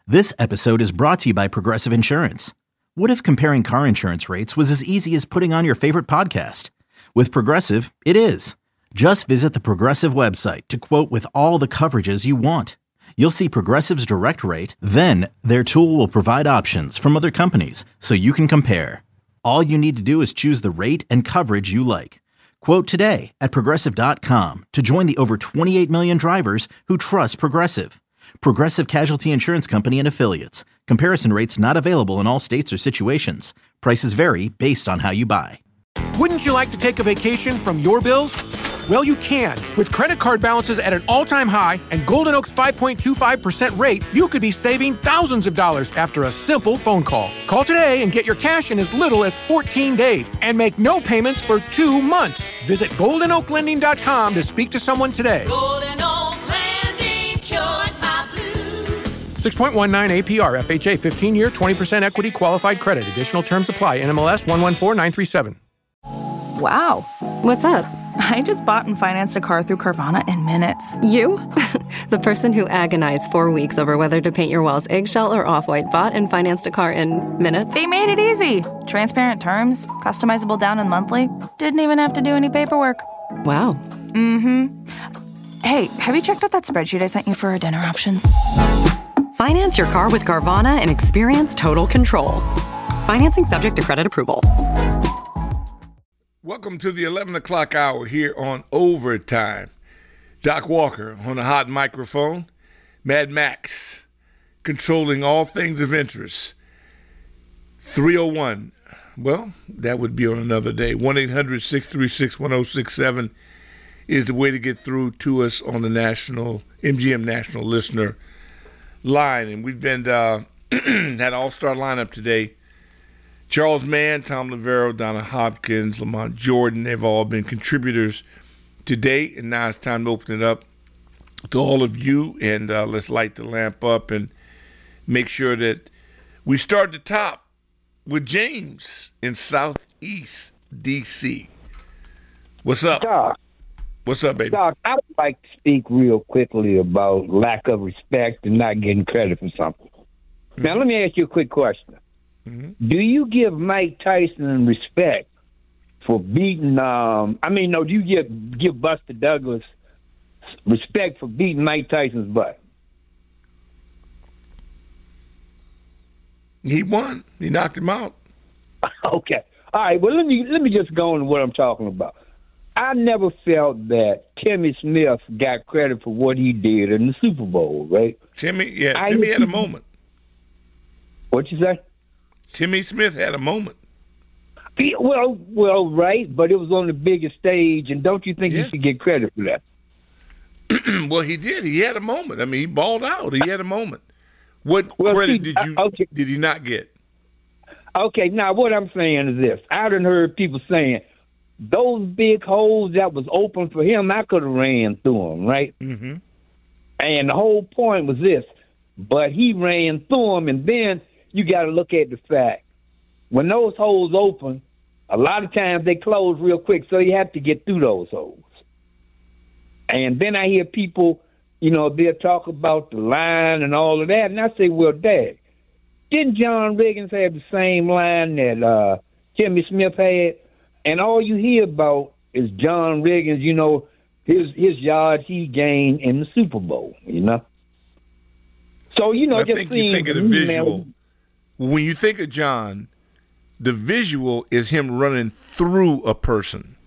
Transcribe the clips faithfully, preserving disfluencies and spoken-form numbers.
This episode is brought to you by Progressive Insurance. What if comparing car insurance rates was as easy as putting on your favorite podcast? With Progressive, it is. Just visit the Progressive website to quote with all the coverages you want. You'll see Progressive's direct rate, then their tool will provide options from other companies so you can compare. All you need to do is choose the rate and coverage you like. Quote today at progressive dot com to join the over twenty-eight million drivers who trust Progressive. Progressive Casualty Insurance Company and Affiliates. Comparison rates not available in all states or situations. Prices vary based on how you buy. Wouldn't you like to take a vacation from your bills? Well, you can. With credit card balances at an all-time high and Golden Oak's five point two five percent rate, you could be saving thousands of dollars after a simple phone call. Call today and get your cash in as little as fourteen days and make no payments for two months. Visit golden oak lending dot com to speak to someone today. Golden Oak Lending, cured my blues. six point one nine A P R, F H A, fifteen-year, twenty percent equity qualified credit. Additional terms apply. N M L S one one four nine three seven. Wow. What's up? I just bought and financed a car through Carvana in minutes. You? The person who agonized four weeks over whether to paint your walls eggshell or off-white bought and financed a car in minutes? They made it easy. Transparent terms, customizable down and monthly. Didn't even have to do any paperwork. Wow. Mm-hmm. Hey, have you checked out that spreadsheet I sent you for our dinner options? Finance your car with Carvana and experience total control. Financing subject to credit approval. Welcome to the eleven o'clock hour here on Overtime. Doc Walker on the hot microphone. Mad Max controlling all things of interest. three oh one. Well, that would be on another day. one eight hundred six three six one oh six seven is the way to get through to us on the national M G M National Listener line. And we've been uh, had all-star lineup today. Charles Mann, Tom Lavero, Donna Hopkins, Lamont Jordan, they've all been contributors today, and now it's time to open it up to all of you, and uh, let's light the lamp up and make sure that we start at the top with James in Southeast D C. What's up? Doc. What's up, baby? Doc, I would like to speak real quickly about lack of respect and not getting credit for something. Mm-hmm. Now, let me ask you a quick question. Mm-hmm. Do you give Mike Tyson respect for beating, um, I mean, no, do you give, give Buster Douglas respect for beating Mike Tyson's butt? He won. He knocked him out. Okay. All right, well, let me let me just go into what I'm talking about. I never felt that Timmy Smith got credit for what he did in the Super Bowl, right? Timmy, yeah, I Timmy had a moment. What you say? Timmy Smith had a moment. Yeah, well, well, right, but it was on the biggest stage, and don't you think yeah. he should get credit for that? Well, he did. He had a moment. I mean, he balled out. He had a moment. What well, credit see, did you okay. did he not get? Okay, now what I'm saying is this. I done heard people saying, those big holes that was open for him, I could have ran through them, right? Mm-hmm. And the whole point was this, but he ran through them, and then you got to look at the fact. When those holes open, a lot of times they close real quick, so you have to get through those holes. And then I hear people, you know, they'll talk about the line and all of that, and I say, well, Dad, didn't John Riggins have the same line that uh, Timmy Smith had? And all you hear about is John Riggins, you know, his his yards he gained in the Super Bowl, you know? So, you know, I just think you think of the visual. When you think of John, the visual is him running through a person.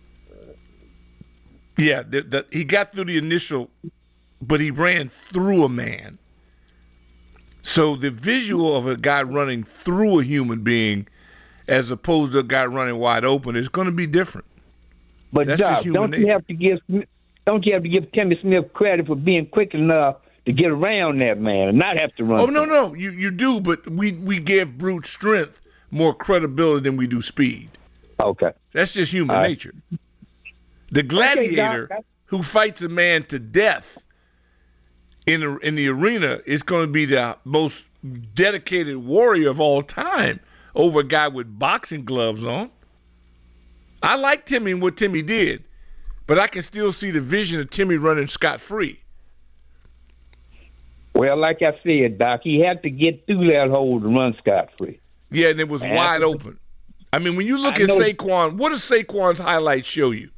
Yeah, the, the, he got through the initial, but he ran through a man. So the visual of a guy running through a human being as opposed to a guy running wide open is going to be different. But That's Doc, just human don't nature. you have to give don't you have to give Timmy Smith credit for being quick enough to get around that man and not have to run? Oh no, no, you you do, but we we give brute strength more credibility than we do speed. Okay, that's just human uh, nature. The gladiator okay, Doc, who fights a man to death in the, in the arena is going to be the most dedicated warrior of all time over a guy with boxing gloves on. I like Timmy and what Timmy did, but I can still see the vision of Timmy running scot-free. Well, like I said, Doc, he had to get through that hole to run scot-free. Yeah, and it was and wide open. I mean, when you look I at know- Saquon, what does Saquon's highlights show you?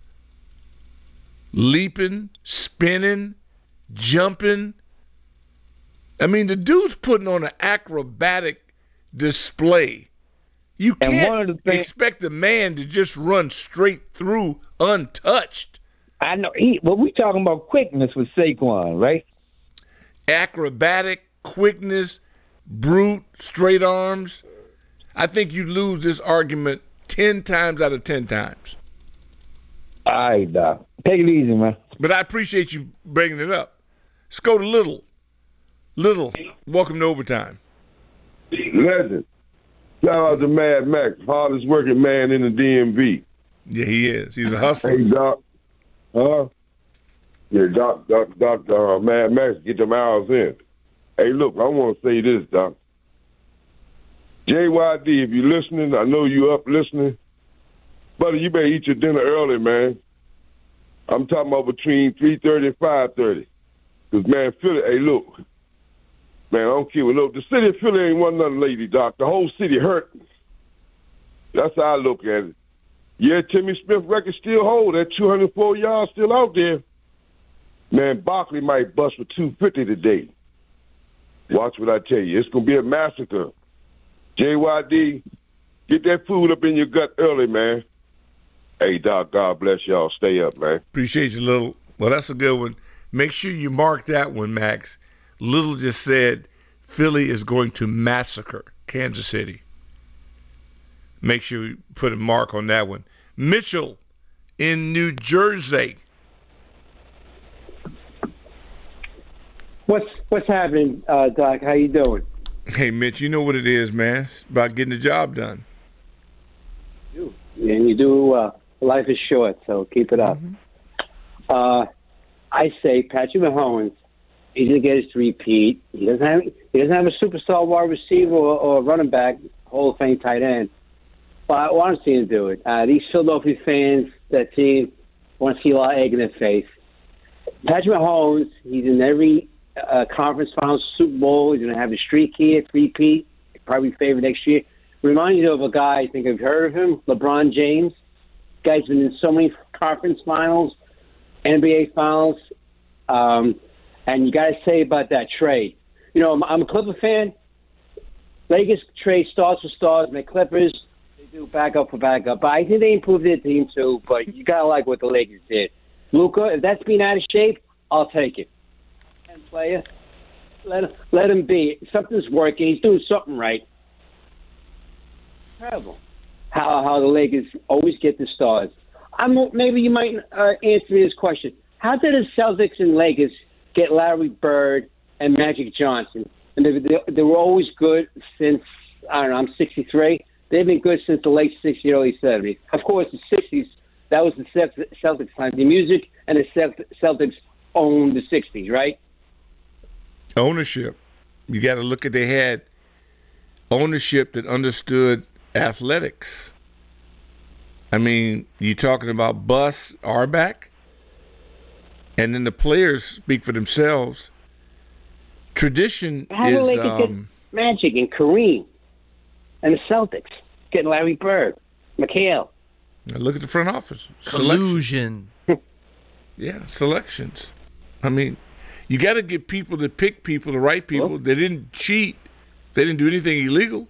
Leaping, spinning, jumping. I mean, the dude's putting on an acrobatic display. You And can't one of the things- expect a man to just run straight through untouched. I know. He, well, we talking about quickness with Saquon, right? Acrobatic, quickness, brute, straight arms. I think you lose this argument ten times out of ten times. All right, Doc. Take it easy, man. But I appreciate you bringing it up. Let's go to Little. Little, welcome to Overtime. Legend. Shout out to Mad Max, hardest working man in the D M V. Yeah, he is. He's a hustler. Hey, Doc. Huh? Yeah, Doc, Doc, Doc, uh, Mad Max, get them hours in. Hey, look, I want to say this, Doc. J Y D, if you're listening, I know you up listening. Buddy, you better eat your dinner early, man. I'm talking about between three thirty and five thirty. Because, man, Philly, hey, look. Man, I don't care what, look, the city of Philly ain't one nothing lady, Doc. The whole city hurt. That's how I look at it. Yeah, Timmy Smith record still hold. That two hundred four yards still out there. Man, Barkley might bust for two fifty today. Watch what I tell you. It's going to be a massacre. J Y D, get that food up in your gut early, man. Hey, Doc, God bless y'all. Stay up, man. Appreciate you, Little. Well, that's a good one. Make sure you mark that one, Max. Little just said Philly is going to massacre Kansas City. Make sure you put a mark on that one. Mitchell in New Jersey. What's what's happening, uh, Doc? How you doing? Hey, Mitch, you know what it is, man. It's about getting the job done. And you do. Uh, life is short, so keep it up. Mm-hmm. Uh, I say Patrick Mahomes. He's gonna get his three-peat. He doesn't have he doesn't have a superstar wide receiver or, or running back, Hall of Fame tight end. But I want to see him do it. Uh, these Philadelphia fans, that team, want to see a lot of egg in their face. Patrick Mahomes, he's in every uh, conference final, Super Bowl. He's going to have a streak here, three-peat, probably favored next year. Reminds you of a guy, I think I've heard of him, LeBron James. Guy's been in so many conference finals, N B A finals. Um, and you got to say about that trade. You know, I'm, I'm a Clipper fan. Lakers trade stars for stars, and the Clippers, they do backup for backup. But I think they improved their team too. But you got to like what the Lakers did. Luka, if that's being out of shape, I'll take it. And player, let let him be. Something's working. He's doing something right. Terrible. How how the Lakers always get the stars. I'm maybe you might uh, answer me this question. How did the Celtics and Lakers get Larry Bird and Magic Johnson? And they, they, they were always good since, I don't know, I'm sixty-three. They've been good since the late sixties, early seventies. Of course, the sixties, that was the Celtics time. The music and the Celtics owned the sixties, right? Ownership. You got to look at, they had ownership that understood athletics. I mean, you're talking about Bus, Auerbach, and then the players speak for themselves. Tradition How do is Lakers um, get Magic and Kareem and the Celtics getting Larry Bird, McHale? Look at the front office. Collusion. Yeah, selections. I mean, you got to get people to pick people, the right people. Well, they didn't cheat. They didn't do anything illegal.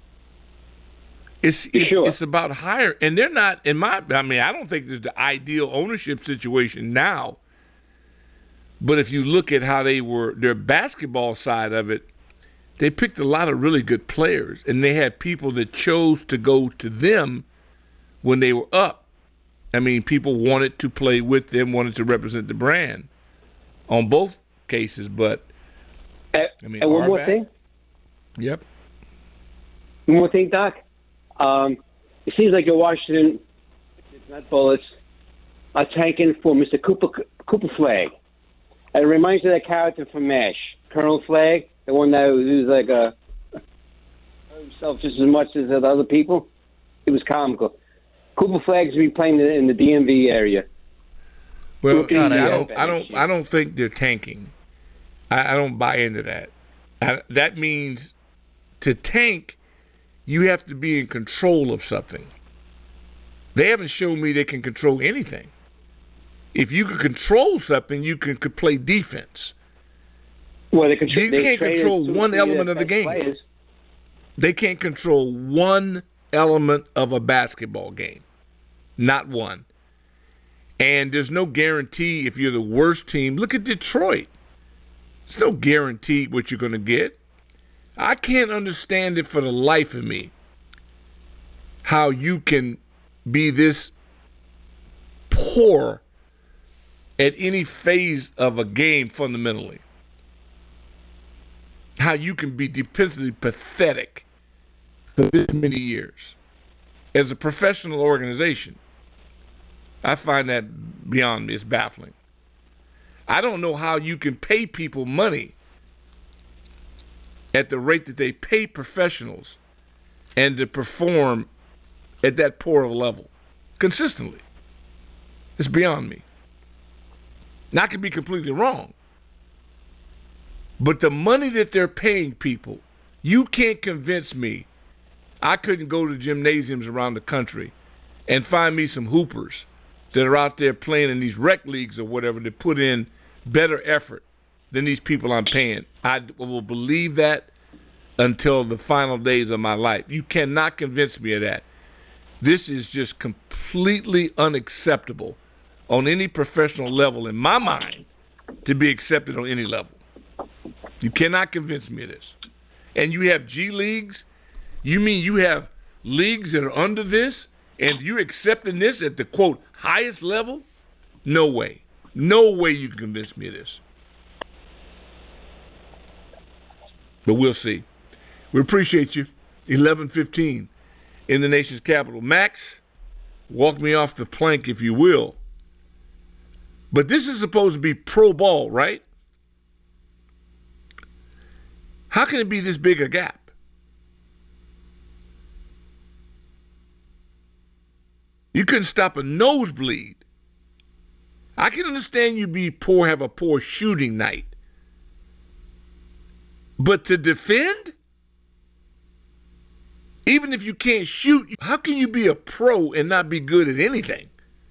It's it's, sure. it's about hire, and they're not in my. I mean, I don't think there's the ideal ownership situation now. But if you look at how they were, their basketball side of it, they picked a lot of really good players, and they had people that chose to go to them when they were up. I mean, people wanted to play with them, wanted to represent the brand on both cases. But uh, I mean, and one Auerbach, more thing. Yep. One more thing, Doc. Um, it seems like your Washington, not Bullets, are tanking for Mister Cooper Cooper Flagg. And it reminds me of that character from MASH, Colonel Flagg, the one that was like a himself just as much as the other people. It was comical. Cooper Flagg's be playing in the D M V area. Well, God, I I don't, I don't, I don't think they're tanking. I, I don't buy into that. I, that means to tank, you have to be in control of something. They haven't shown me they can control anything. If you can control something, you can could play defense. Well, they, contr- they they can't control one element of the game. Players. They can't control one element of a basketball game. Not one. And there's no guarantee if you're the worst team. Look at Detroit. There's no guarantee what you're going to get. I can't understand it for the life of me, how you can be this poor at any phase of a game fundamentally. How you can be defensively pathetic for this many years. As a professional organization, I find that beyond me. It's baffling. I don't know how you can pay people money at the rate that they pay professionals and to perform at that poor of a level consistently. It's beyond me. Now, I could be completely wrong. But the money that they're paying people, you can't convince me. I couldn't go to gymnasiums around the country and find me some hoopers that are out there playing in these rec leagues or whatever that put in better effort than these people I'm paying. I will believe that until the final days of my life. You cannot convince me of that. This is just completely unacceptable on any professional level in my mind to be accepted on any level. You cannot convince me of this. And you have G leagues? You mean you have leagues that are under this and you're accepting this at the, quote, highest level? No way. No way you can convince me of this. But we'll see. We appreciate you. eleven fifteen in the nation's capital. Max, walk me off the plank if you will. But this is supposed to be pro ball, right? How can it be this big a gap? You couldn't stop a nosebleed. I can understand you be poor, have a poor shooting night. But to defend? Even if you can't shoot, how can you be a pro and not be good at anything?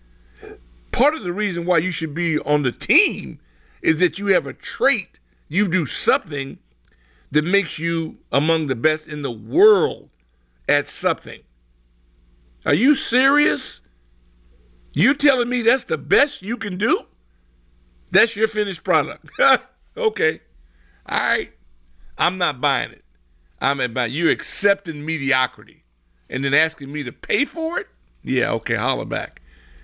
Part of the reason why you should be on the team is that you have a trait. You do something that makes you among the best in the world at something. Are you serious? You telling me that's the best you can do? That's your finished product. Okay. All right. I'm not buying it. I'm about you accepting mediocrity and then asking me to pay for it? Yeah, okay, holler back.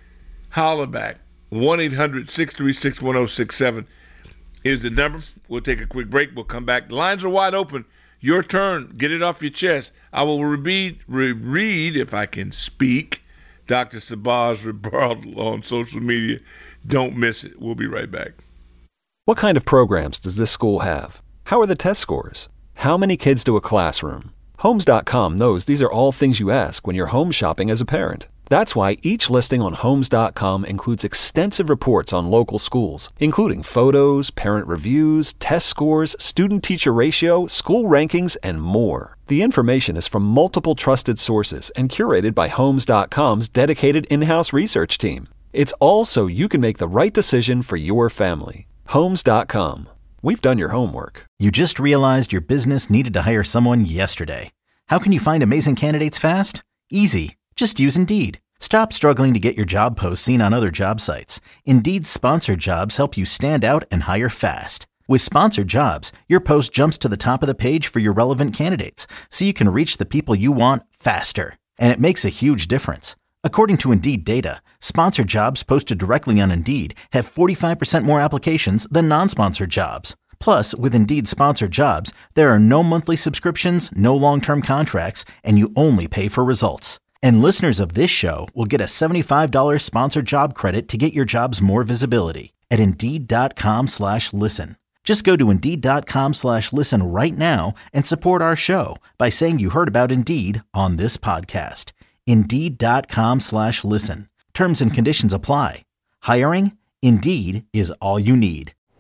Holler back. one eight hundred six three six one oh six seven is the number. We'll take a quick break. We'll come back. The lines are wide open. Your turn. Get it off your chest. I will read, read if I can speak, Doctor Sabah's rebuttal on social media. Don't miss it. We'll be right back. What kind of programs does this school have? How are the test scores? How many kids do a classroom? Homes dot com knows these are all things you ask when you're home shopping as a parent. That's why each listing on Homes dot com includes extensive reports on local schools, including photos, parent reviews, test scores, student-teacher ratio, school rankings, and more. The information is from multiple trusted sources and curated by Homes dot com's dedicated in-house research team. It's all so you can make the right decision for your family. Homes dot com. We've done your homework. You just realized your business needed to hire someone yesterday. How can you find amazing candidates fast? Easy. Just use Indeed. Stop struggling to get your job posts seen on other job sites. Indeed's sponsored jobs help you stand out and hire fast. With sponsored jobs, your post jumps to the top of the page for your relevant candidates, so you can reach the people you want faster. And it makes a huge difference. According to Indeed data, sponsored jobs posted directly on Indeed have forty-five percent more applications than non-sponsored jobs. Plus, with Indeed sponsored jobs, there are no monthly subscriptions, no long-term contracts, and you only pay for results. And listeners of this show will get a seventy-five dollars sponsored job credit to get your jobs more visibility at Indeed.com slash listen. Just go to Indeed.com slash listen right now and support our show by saying you heard about Indeed on this podcast. Indeed.com slash listen. Terms and conditions apply. Hiring? Indeed is all you need.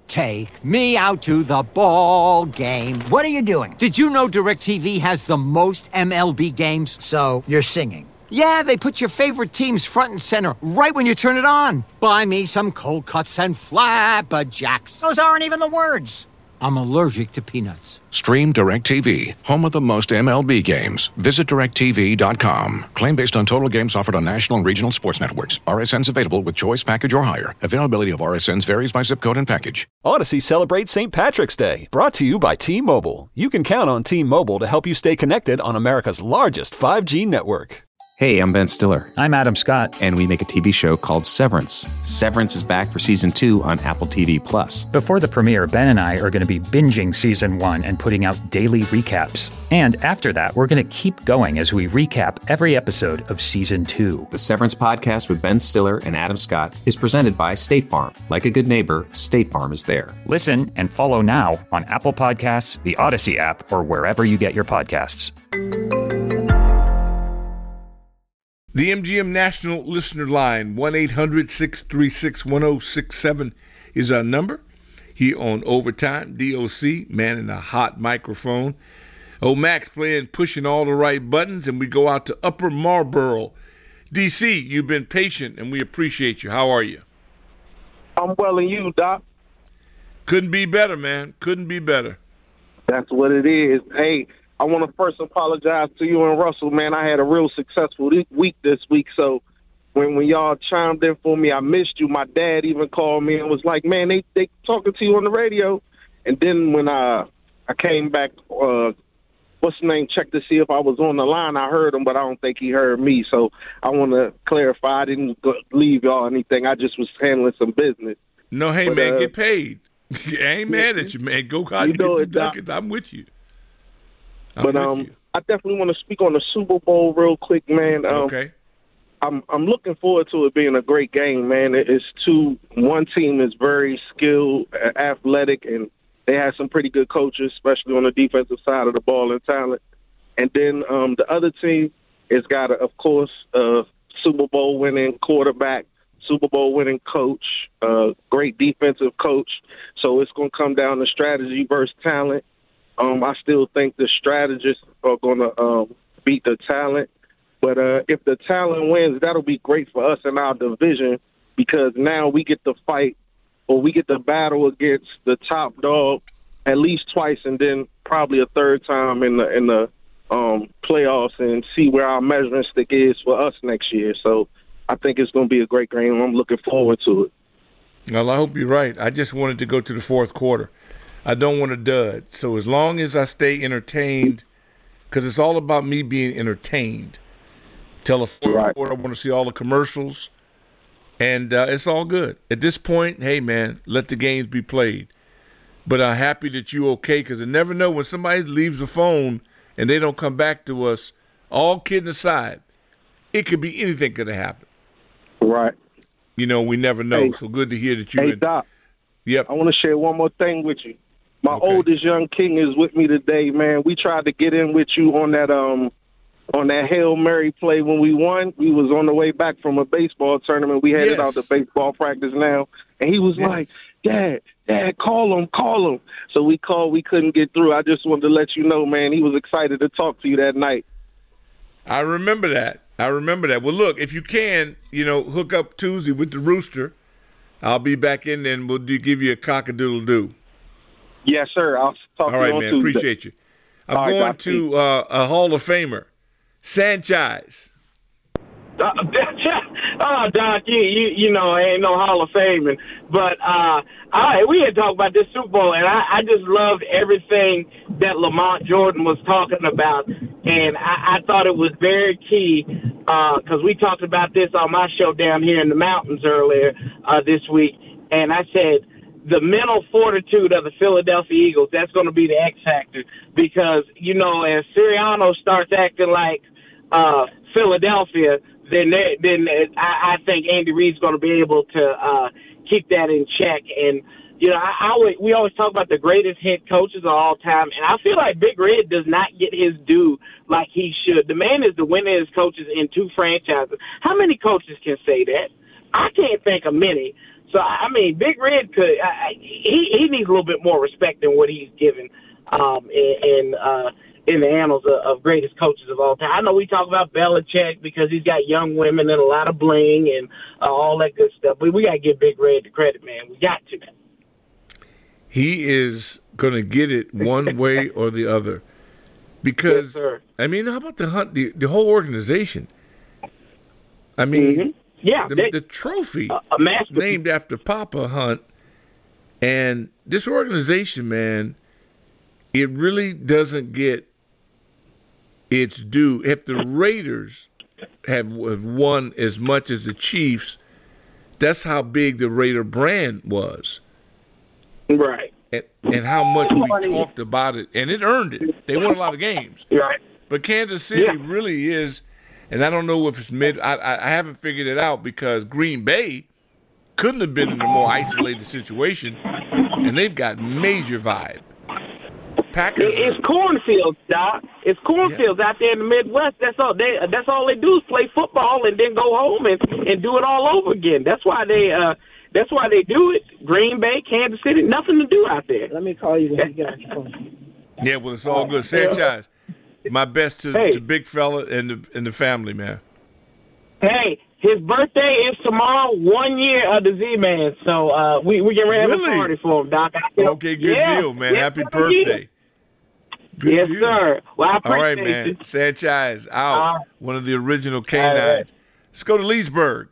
Take me out to the ball game. What are you doing? Did you know DirecTV has the most M L B games? So, you're singing. Yeah, they put your favorite teams front and center right when you turn it on. Buy me some cold cuts and flapjacks. Those aren't even the words. I'm allergic to peanuts. Stream DirecTV, home of the most M L B games. Visit direct T V dot com. Claim based on total games offered on national and regional sports networks. R S Ns available with choice package or higher. Availability of R S Ns varies by zip code and package. Odyssey celebrates Saint Patrick's Day. Brought to you by T-Mobile. You can count on T-Mobile to help you stay connected on America's largest five G network. Hey, I'm Ben Stiller. I'm Adam Scott. And we make a T V show called Severance. Severance is back for season two on Apple T V Plus. Before the premiere, Ben and I are going to be binging season one and putting out daily recaps. And after that, we're going to keep going as we recap every episode of season two. The Severance podcast with Ben Stiller and Adam Scott is presented by State Farm. Like a good neighbor, State Farm is there. Listen and follow now on Apple Podcasts, the Odyssey app, or wherever you get your podcasts. The M G M National Listener Line, one eight hundred six three six one oh six seven is our number. Here on Overtime, D O C, man in a hot microphone. Oh, Max playing, pushing all the right buttons, and we go out to Upper Marlboro. D C, you've been patient, and we appreciate you. How are you? I'm well, and you, Doc? Couldn't be better, man. Couldn't be better. That's what it is. Hey, I want to first apologize to you and Russell, man. I had a real successful week this week, so when when y'all chimed in for me, I missed you. My dad even called me and was like, man, they they talking to you on the radio. And then when I, I came back, uh, what's the name, check to see if I was on the line, I heard him, but I don't think he heard me. So I want to clarify. I didn't go, leave y'all anything. I just was handling some business. No, hey, but, man, uh, get paid. I ain't mad at you, man. Go out and get the ducats. I'm with you. I'm but um, you. I definitely want to speak on the Super Bowl real quick, man. Um, okay. I'm I'm looking forward to it being a great game, man. It's two. One team is very skilled, athletic, and they have some pretty good coaches, especially on the defensive side of the ball and talent. And then um, the other team has got, a, of course, a Super Bowl winning quarterback, Super Bowl winning coach, uh, great defensive coach. So it's going to come down to strategy versus talent. Um, I still think the strategists are going to um, beat the talent. But uh, if the talent wins, that'll be great for us in our division because now we get to fight or we get to battle against the top dog at least twice and then probably a third time in the in the um, playoffs and see where our measuring stick is for us next year. So I think it's going to be a great game. I'm looking forward to it. Well, I hope you're right. I just wanted to go to the fourth quarter. I don't want to dud. So as long as I stay entertained, because it's all about me being entertained. Till the fourth right. quarter, I want to see all the commercials, and uh, it's all good. At this point, hey, man, let the games be played. But I'm happy that you're okay, because I never know when somebody leaves the phone and they don't come back to us, all kidding aside, it could be anything could have happened. Right. You know, we never know. Hey, so good to hear that you. Hey, in, Doc. Yep. I want to share one more thing with you. My okay. oldest young king is with me today, man. We tried to get in with you on that um on that Hail Mary play when we won. We was on the way back from a baseball tournament. We headed yes. out to baseball practice now, and he was yes. like, Dad, Dad, call him, call him. So we called. We couldn't get through. I just wanted to let you know, man, he was excited to talk to you that night. I remember that. I remember that. Well, look, if you can, you know, hook up Tuesday with the Rooster. I'll be back in there and we'll do, give you a cock-a-doodle-doo. Yes, sir. I'll talk All to right, you on man. Tuesday. Appreciate you. I'm All going right, to uh, a Hall of Famer, Sanchez. Uh, oh, Doc, you, you you know, ain't no Hall of Faming. But uh, I, we had talked about this Super Bowl, and I, I just loved everything that Lamont Jordan was talking about. And I, I thought it was very key because uh, we talked about this on my show down here in the mountains earlier uh, this week. And I said, the mental fortitude of the Philadelphia Eagles, that's going to be the X factor. Because, you know, as Sirianni starts acting like uh, Philadelphia, then they, then I, I think Andy Reid's going to be able to uh, keep that in check. And, you know, I, I, we always talk about the greatest head coaches of all time, and I feel like Big Red does not get his due like he should. The man is the winningest coaches in two franchises. How many coaches can say that? I can't think of many. So I mean, Big Red could I, he he needs a little bit more respect than what he's given um, in in, uh, in the annals of, of greatest coaches of all time. I know we talk about Belichick because he's got young women and a lot of bling and uh, all that good stuff, but we got to give Big Red the credit, man. We got to. He is going to get it one way or the other. Because, yes, I mean, how about the hunt, the, the whole organization? I mean, mm-hmm. yeah, the, they, the trophy uh, a masterpiece. named after Papa Hunt, and this organization, man, it really doesn't get its due. If the Raiders have, have won as much as the Chiefs, that's how big the Raider brand was. Right. And, and how much we talked about it, and it earned it. They won a lot of games. Right. But Kansas City yeah. really is, and I don't know if it's mid. I, I haven't figured it out because Green Bay couldn't have been in a more isolated situation, and they've got major vibe. Packers. It, it's cornfields, Doc. It's cornfields yeah. out there in the Midwest. That's all they. That's all they do is play football and then go home and, and do it all over again. That's why they. Uh, That's why they do it. Green Bay, Kansas City, nothing to do out there. Let me call you when you get on your phone. Yeah, well, it's all good. Sanchez, my best to, hey. to Big Fella and the and the family, man. Hey, his birthday is tomorrow, one year of the Z-Man. So uh, we we get ready to really? have a party for him, Doc. Okay, good yeah. deal, man. Yeah. Happy birthday. Good yes, deal. sir. Well, I appreciate all right, man. it. Sanchez out. Uh, One of the original canines. Right. Let's go to Leesburg.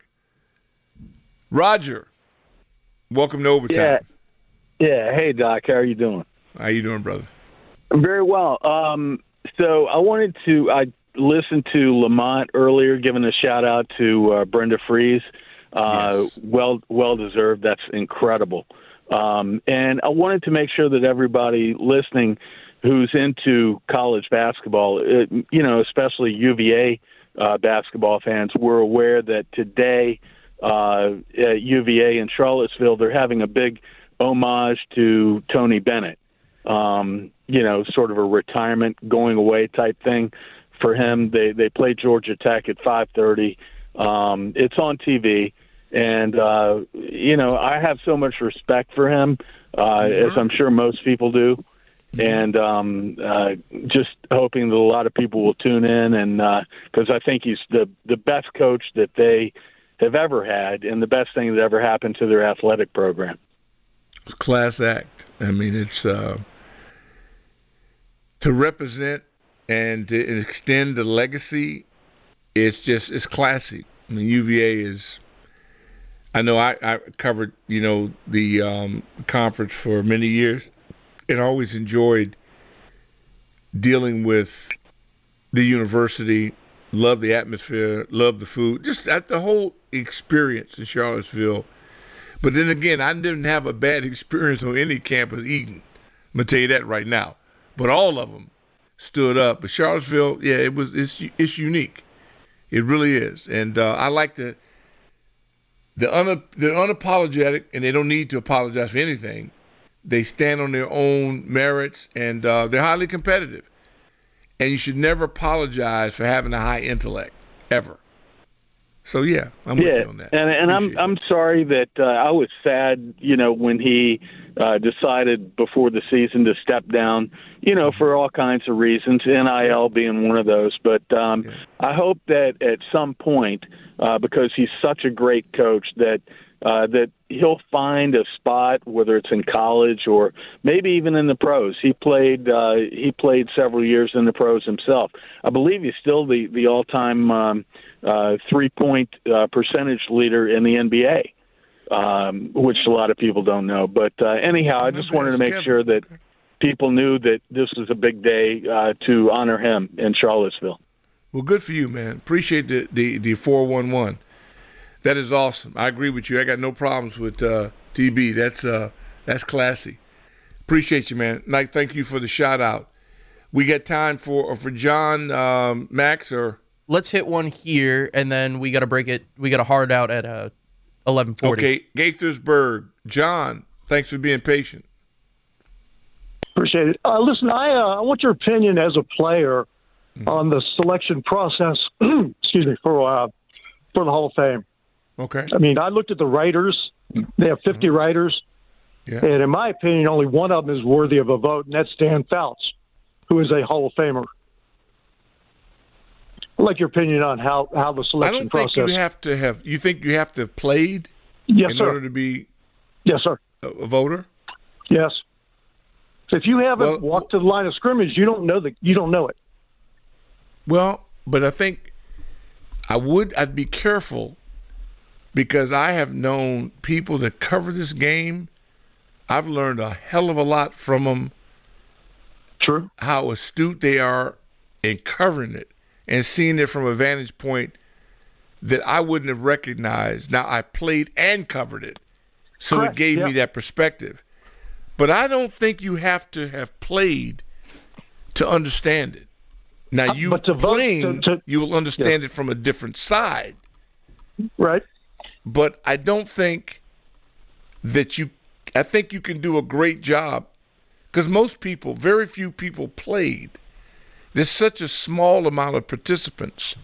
Roger. Welcome to Overtime. Yeah. yeah. Hey, Doc. How are you doing? How you doing, brother? Very well. Um, so I wanted to – I listened to Lamont earlier giving a shout-out to uh, Brenda Fries. Uh, yes. Well well-deserved. That's incredible. Um, and I wanted to make sure that everybody listening who's into college basketball, it, you know, especially U V A uh, basketball fans, were aware that today – Uh, at U V A in Charlottesville, they're having a big homage to Tony Bennett. Um, you know, sort of a retirement, going away type thing for him. They they play Georgia Tech at five thirty. Um, it's on T V, and uh, you know, I have so much respect for him, uh, as I'm sure most people do. And um, uh, just hoping that a lot of people will tune in, and because uh, I think he's the the best coach that they have ever had, and the best thing that ever happened to their athletic program. Class act. I mean, it's uh, to represent and to extend the legacy. It's just it's classy. I mean, U V A is. I know I, I covered you know the um, conference for many years, and I always enjoyed dealing with the university. Love the atmosphere, love the food, just at the whole experience in Charlottesville. But then again, I didn't have a bad experience on any campus eating. I'm gonna tell you that right now. But all of them stood up. But Charlottesville, yeah, it was it's it's unique. It really is, and uh, I like the the un they're unapologetic, and they don't need to apologize for anything. They stand on their own merits, and uh, they're highly competitive. And you should never apologize for having a high intellect, ever. So yeah, I'm yeah, with you on that. And, and I'm I'm sorry that uh, I was sad, you know, when he uh, decided before the season to step down, you know, for all kinds of reasons, N I L being one of those. But um, yeah. I hope that at some point, uh, because he's such a great coach, that uh, that he'll find a spot, whether it's in college or maybe even in the pros. He played uh, he played several years in the pros himself. I believe he's still the the all time um, uh, three point uh, percentage leader in the N B A, um, which a lot of people don't know. But uh, anyhow, I just wanted to make sure that people knew that this was a big day uh, to honor him in Charlottesville. Well, good for you, man. Appreciate the the the four one one. That is awesome. I agree with you. I got no problems with uh, T B. That's uh, that's classy. Appreciate you, man. Mike, thank you for the shout out. We got time for for John, um, Max, or let's hit one here, and then we got to break it. We got a hard out at uh, eleven forty. Okay, Gaithersburg. John, thanks for being patient. Appreciate it. Uh, listen, I uh, I want your opinion as a player mm-hmm. on the selection process. excuse me for uh, for the Hall of Fame. Okay. I mean, I looked at the writers They have fifty Mm-hmm. writers. Yeah. And in my opinion, only one of them is worthy of a vote, and that's Dan Fouts, who is a Hall of Famer. I'd like your opinion on how, how the I selection don't process. think you have to have. You think you have to have played Yes, in sir. order to be Yes, sir. a, a voter? Yes. So if you haven't Well- walked to the line of scrimmage, you don't know the you don't know it. Well, but I think I would. I'd be careful because I have known people that cover this game. I've learned a hell of a lot from them. True. How astute they are in covering it and seeing it from a vantage point that I wouldn't have recognized. Now, I played and covered it, so Correct, it gave yeah. me that perspective. But I don't think you have to have played to understand it. Now, Uh, you but to vote- playing, to- to- you will understand it from a different side. Right. But I don't think that you – I think you can do a great job because most people, very few people played. There's such a small amount of participants.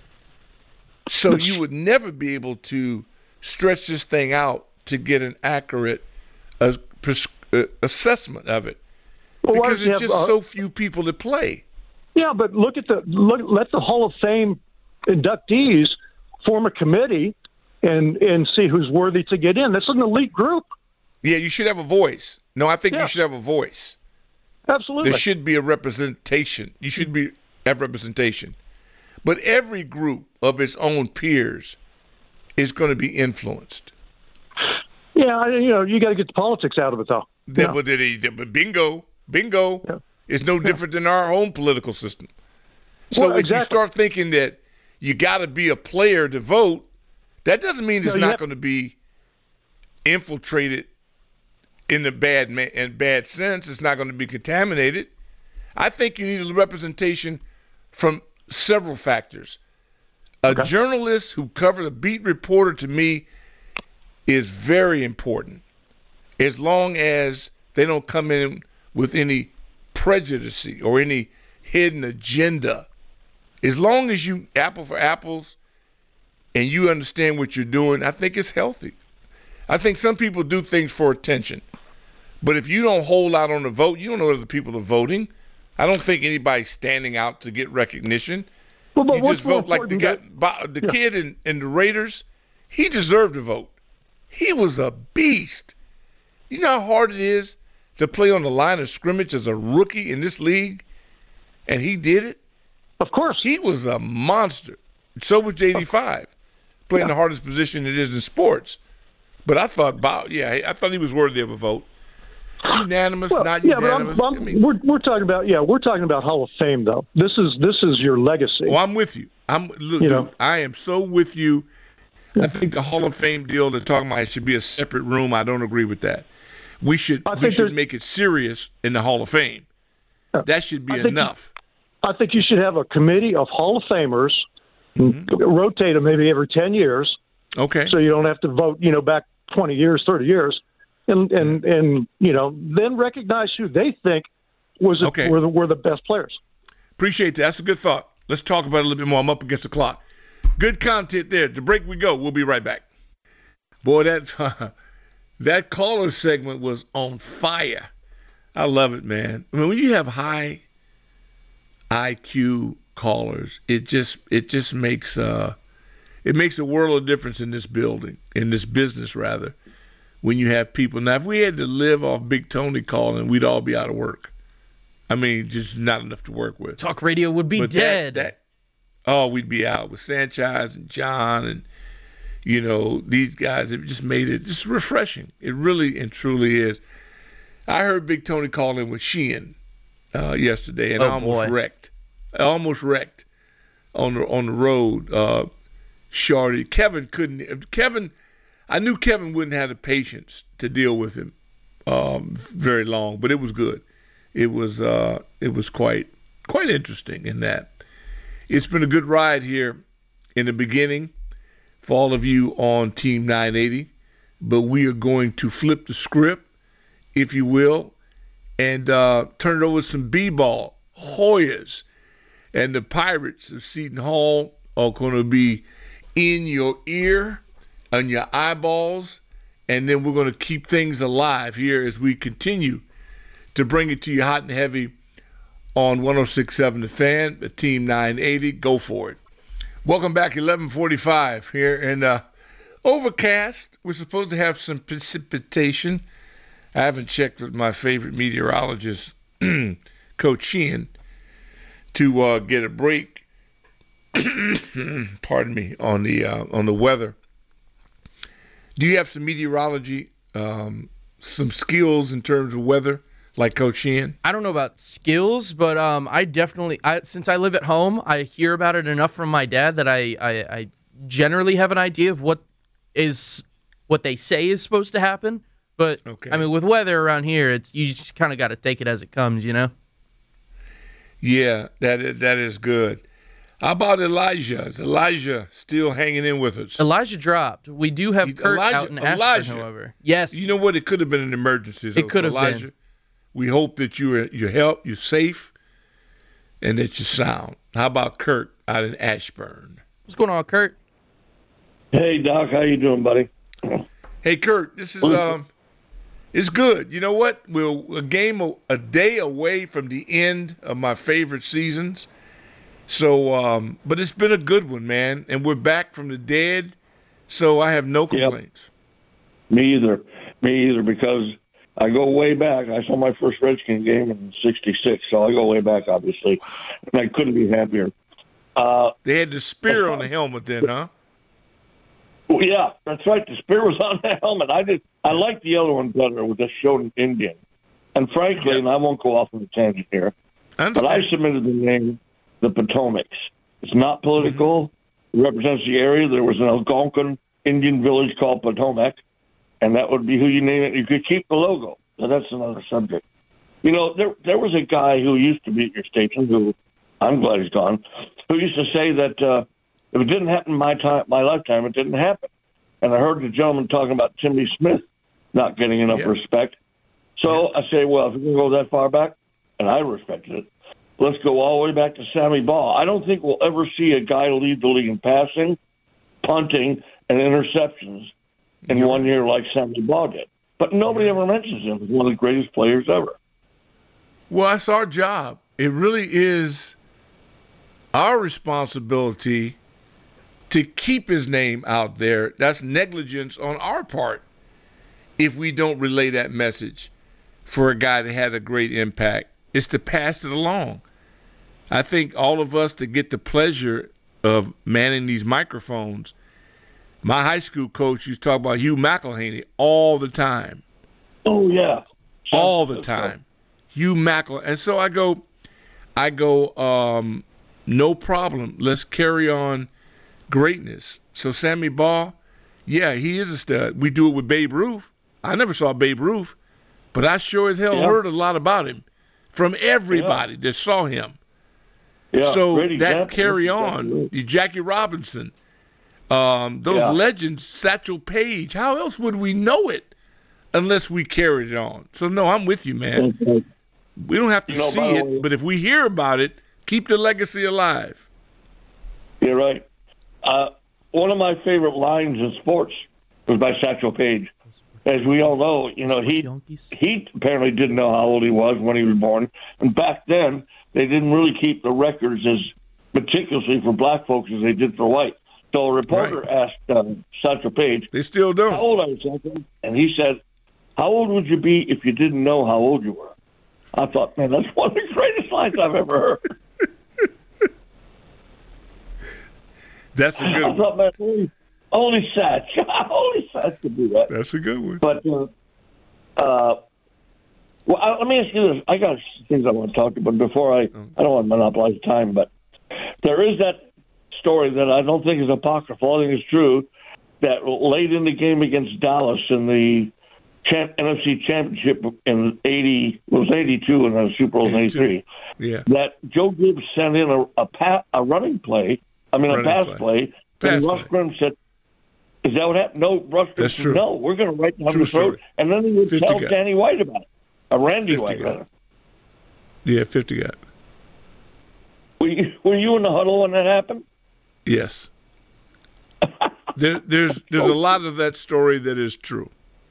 So you would never be able to stretch this thing out to get an accurate uh, pres- uh, assessment of it Well, why because don't you there's have, just uh, so few people that play. Yeah, but look at the look. Let the Hall of Fame inductees form a committee and and see who's worthy to get in. That's an elite group. Yeah, you should have a voice. No, I think Yeah. you should have a voice. Absolutely. There should be a representation. You should be have representation. But every group of its own peers is going to be influenced. Yeah, I- you know, you got to get the politics out of it, though. That- Yeah. But, they- but bingo, bingo is no different than our own political system. So Well, if you exactly. start thinking that you got to be a player to vote, that doesn't mean it's No, you not have- going to be infiltrated in the bad ma- in bad sense. It's not going to be contaminated. I think you need a representation from several factors. A journalist who covered a beat reporter to me is very important, as long as they don't come in with any prejudice or any hidden agenda. As long as you apple for apples and you understand what you're doing, I think it's healthy. I think some people do things for attention. But if you don't hold out on the vote, you don't know whether the people are voting. I don't think anybody's standing out to get recognition. Well, but You what's just more vote like the guy, important Bo- the Yeah. kid in, in the Raiders. He deserved to vote. He was a beast. You know how hard it is to play on the line of scrimmage as a rookie in this league, and he did it. Of course, he was a monster. So was J D five, playing the hardest position it is in sports. But I thought, Bo- yeah, I thought he was worthy of a vote. Unanimous, Well, not yeah, but I'm, unanimous. I'm- I mean, we're we're talking about yeah, we're talking about Hall of Fame though. This is this is your legacy. well, I'm with you. I'm look, You dude, know. I am so with you. I think the Hall of Fame deal they're talking about it should be a separate room. I don't agree with that. We should I we think should there's- make it serious in the Hall of Fame. That should be I think- enough. I think you should have a committee of Hall of Famers, rotate them maybe every ten years. Okay. So you don't have to vote, you know, back twenty years, thirty years, and and and you know, then recognize who they think was a, Okay. were the were the best players. Appreciate that. That's a good thought. Let's talk about it a little bit more. I'm up against the clock. Good content there. To break we go. We'll be right back. Boy, that that caller segment was on fire. I love it, man. I mean, when you have high I Q callers, it just it just makes uh it makes a world of difference in this building, in this business rather, when you have people. Now, if we had to live off Big Tony calling, we'd all be out of work. I mean, just not enough to work with. Talk radio would be But that- dead. that- oh, we'd be out with Sanchez and John and, you know, these guys. It just made it just refreshing. It really and truly is. I heard Big Tony calling with Sheehan uh, yesterday, and Oh, I almost boy. wrecked. I almost wrecked on the on the road. Uh, Shorty, Kevin couldn't. Kevin, I knew Kevin wouldn't have the patience to deal with him um, very long, but it was good. It was uh, it was quite quite interesting in that. It's been a good ride here in the beginning for all of you on Team nine eighty, but we are going to flip the script, if you will, and uh, turn it over to some B-ball. Hoyas and the Pirates of Seton Hall are going to be in your ear, on your eyeballs, and then we're going to keep things alive here as we continue to bring it to you hot and heavy on one oh six point seven The Fan, the Team nine eighty. Go for it. Welcome back, eleven forty-five here in uh, overcast. We're supposed to have some precipitation. I haven't checked with my favorite meteorologist, Coach Sheehan, to uh, get a break. Pardon me, on the uh, on the weather. Do you have some meteorology, um, some skills in terms of weather, like Coach Sheehan? I don't know about skills, but um, I definitely, I, since I live at home, I hear about it enough from my dad that I, I, I generally have an idea of what is what they say is supposed to happen. But okay. I mean, with weather around here, it's you just kind of got to take it as it comes, you know. Yeah, that is, that is good. How about Elijah? Is Elijah still hanging in with us? Elijah dropped. We do have Kurt Elijah, out in Ashburn, Elijah. however. Yes. You know what? It could have been an emergency. So it could have Elijah, been. We hope that you're you're help, you're safe, and that you're sound. How about Kurt out in Ashburn? What's going on, Kurt? Hey, Doc. How you doing, buddy? Hey, Kurt. This is um, it's good. You know what? We're a game a, a day away from the end of my favorite seasons. So, um, but it's been a good one, man, and we're back from the dead, so I have no complaints. Yep. Me either. Me either, because I go way back. I saw my first Redskin game in sixty-six, so I go way back, obviously, and I couldn't be happier. Uh, they had the spear on the helmet then, huh? Well, yeah, that's right. The spear was on the helmet. I did. I liked the other one better with the showed Indian. And frankly, yep. and I won't go off on a tangent here, I but I submitted the name the Potomacs. It's not political. It represents the area. There was an Algonquin Indian village called Potomac, and that would be who you name it. You could keep the logo, but that's another subject. You know, there there was a guy who used to be at your station, who I'm glad he's gone, who used to say that uh, if it didn't happen in my time, my lifetime, it didn't happen. And I heard the gentleman talking about Timmy Smith not getting enough yeah. respect. So yeah. I say, well, if we can go that far back, and I respected it, let's go all the way back to Sammy Baugh. I don't think we'll ever see a guy lead the league in passing, punting, and interceptions in one year like Sammy Baugh did. But nobody ever mentions him as one of the greatest players ever. Well, that's our job. It really is our responsibility to keep his name out there. That's negligence on our part if we don't relay that message for a guy that had a great impact. It's to pass it along. I think all of us that get the pleasure of manning these microphones, my high school coach used to talk about Hugh McElhaney all the time. Oh, yeah. All the time. Hugh McElhaney. And so I go, I go, um, no problem. Let's carry on greatness. So Sammy Baugh, yeah, he is a stud. We do it with Babe Ruth. I never saw Babe Ruth, but I sure as hell yeah. heard a lot about him from everybody yeah. that saw him. Yeah, so that example. carry on. Jackie Robinson, um, those yeah. legends, Satchel Paige. How else would we know it unless we carried it on? So, no, I'm with you, man. Okay. We don't have to you know, see it, way, but if we hear about it, keep the legacy alive. You're right. Uh, one of my favorite lines in sports was by Satchel Paige. As we all know, you know, he he apparently didn't know how old he was when he was born. And back then, they didn't really keep the records as meticulously for black folks as they did for white. So a reporter right. asked um, Satchel Paige, they still don't. How old are you, Satchel? And he said, how old would you be if you didn't know how old you were? I thought, man, that's one of the greatest lines I've ever heard. That's a good I one. thought, man, only, only Satch. only Satch could do that. That's a good one. But, uh, uh, well, I, let me ask you this. I got things I want to talk about before I, oh. I don't want to monopolize time, but there is that story that I don't think is apocryphal. I think it's true, that late in the game against Dallas in the champ, N F C Championship in eighty, it was eighty-two and the Super Bowl in eighty-three, yeah. that Joe Gibbs sent in a a, pa- a running play, I mean running a pass play, play pass and Russ Grimm said, is that what happened? No, Russ Grimm said, no, we're going to right down true the throat. Story. And then he would tell guy. Danny White about it, a Randy White, rather. Yeah, fifty guy. Were you, were you in the huddle when that happened? Yes. there, there's there's a lot of that story that is true.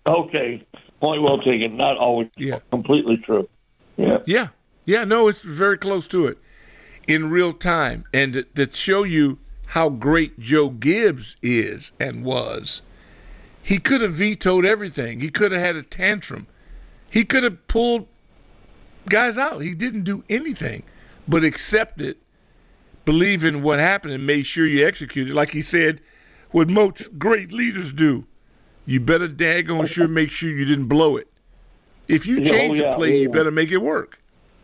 Okay, point well taken. Not always yeah. completely true. Yeah. Yeah. Yeah, no, it's very close to it in real time. And to, to show you how great Joe Gibbs is and was, he could have vetoed everything. He could have had a tantrum. He could have pulled guys out. He didn't do anything but accept it, believe in what happened, and made sure you execute it. Like he said, what most great leaders do. You better daggone sure make sure you didn't blow it. If you change oh, yeah, the play, yeah. you better make it work.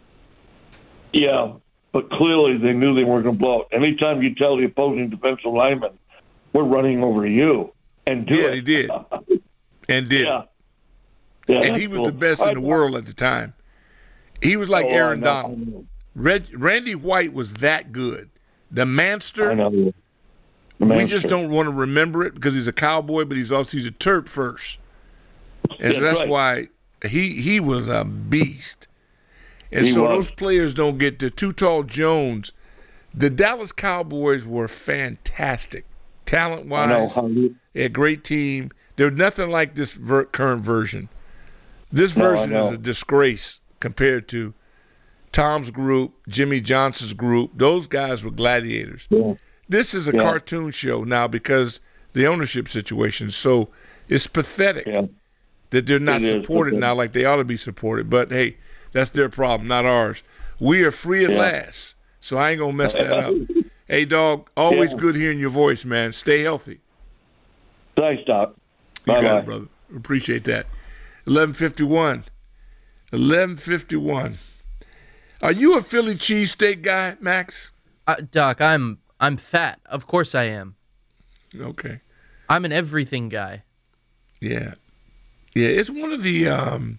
Yeah, but clearly they knew they weren't going to blow it. Anytime you tell the opposing defensive lineman, we're running over you, and do yeah, it. he did. And did. Yeah. Yeah, and he was cool. the best in the world at the time. He was like oh, Aaron know, Donald. Red, Randy White was that good. The Manster, I know. The we Manster. just don't want to remember it because he's a cowboy, but he's also he's a Terp first. And that's so that's right. why he he was a beast. And He so was. those players don't get to Too Tall Jones. The Dallas Cowboys were fantastic, talent-wise. They had a great team. They're nothing like this ver- current version. This No, I version know. is a disgrace compared to Tom's group, Jimmy Johnson's group. Those guys were gladiators. Yeah. This is a Yeah. cartoon show now because the ownership situation. So it's pathetic Yeah. that they're not It is supported pathetic. now like they ought to be supported. But, hey, that's their problem, not ours. We are free at Yeah. last, so I ain't going to mess that up. Hey, dog, always Yeah. good hearing your voice, man. Stay healthy. Thanks, Doc. You Bye-bye. got it, brother. Appreciate that. eleven fifty-one. eleven fifty-one. Are you a Philly cheesesteak guy, Max? Uh, Doc, I'm I'm fat. Of course I am. Okay. I'm an everything guy. Yeah. Yeah, it's one of the, um,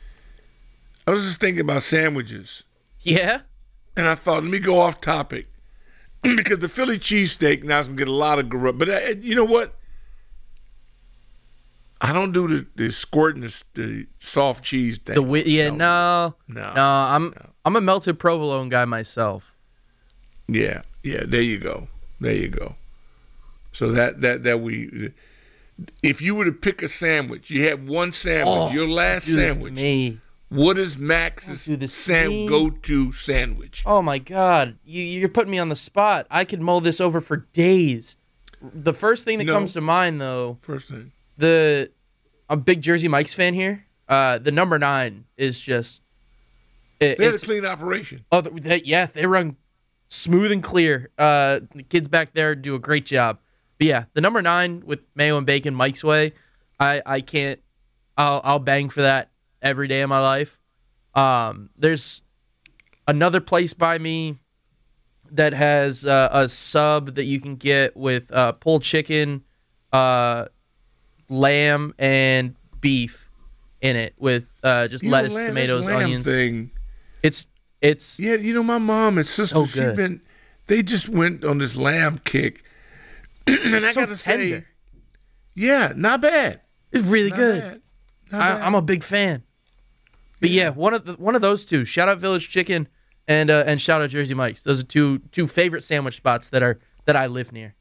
I was just thinking about sandwiches. Yeah? And I thought, let me go off topic. Because the Philly cheesesteak now is going to get a lot of grub. But uh, you know what? I don't do the, the squirting the, the soft cheese thing. The wi- yeah, no. No. No, I'm I'm a melted provolone guy myself. Yeah, yeah, there you go. There you go. So that that that we if you were to pick a sandwich, you had one sandwich, Oh, your last do this to sandwich. me. What is Max's do this to sam- me. go-to sandwich? Oh my God, you, you're putting me on the spot. I could mull this over for days. The first thing that No. comes to mind, though, First thing. the I'm a big Jersey Mike's fan here. Uh, the number nine is just it, They had a it's clean operation. oh they, yeah they run smooth and clear. Uh, the kids back there do a great job. But yeah, the number nine with mayo and bacon, Mike's way. I I can't. I'll I'll bang for that every day of my life. Um, there's another place by me that has uh, a sub that you can get with uh, pulled chicken, uh, lamb, and beef in it with uh, just You know, lettuce, lamb- this tomatoes, lamb onions. Thing, It's it's yeah, you know, my mom and sister, So she good. been they just went on this lamb kick. and I so gotta say, tender. yeah, not bad. It's really Not good. bad. Not I, bad. I'm a big fan. But yeah, one of the one of those two. Shout out Village Chicken and uh, and shout out Jersey Mike's. Those are two two favorite sandwich spots that are that I live near.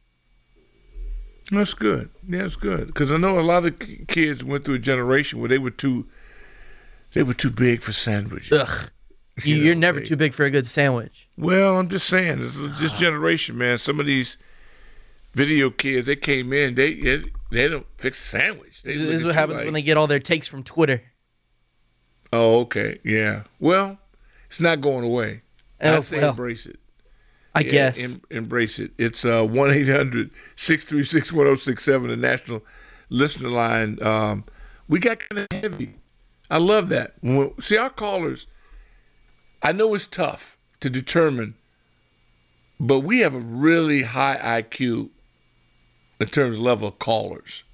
That's good. Yeah, that's good. Because I know a lot of k- kids went through a generation where they were too, they were too big for sandwiches. Ugh, you, You you're know, never they- too big for a good sandwich. Well, I'm just saying, this, this generation, man, some of these video kids, they came in, they they, they don't fix a sandwich. They This look is at what you happens like, when they get all their takes from Twitter. Oh, okay, yeah. Well, it's not going away. Oh, I say well. embrace it. I Yeah, guess. em- embrace it. It's uh one eight hundred six three six one zero six seven, the national listener line. Um, we got kind of heavy. I love that. When- See, our callers, I know it's tough to determine, but we have a really high I Q in terms of level of callers.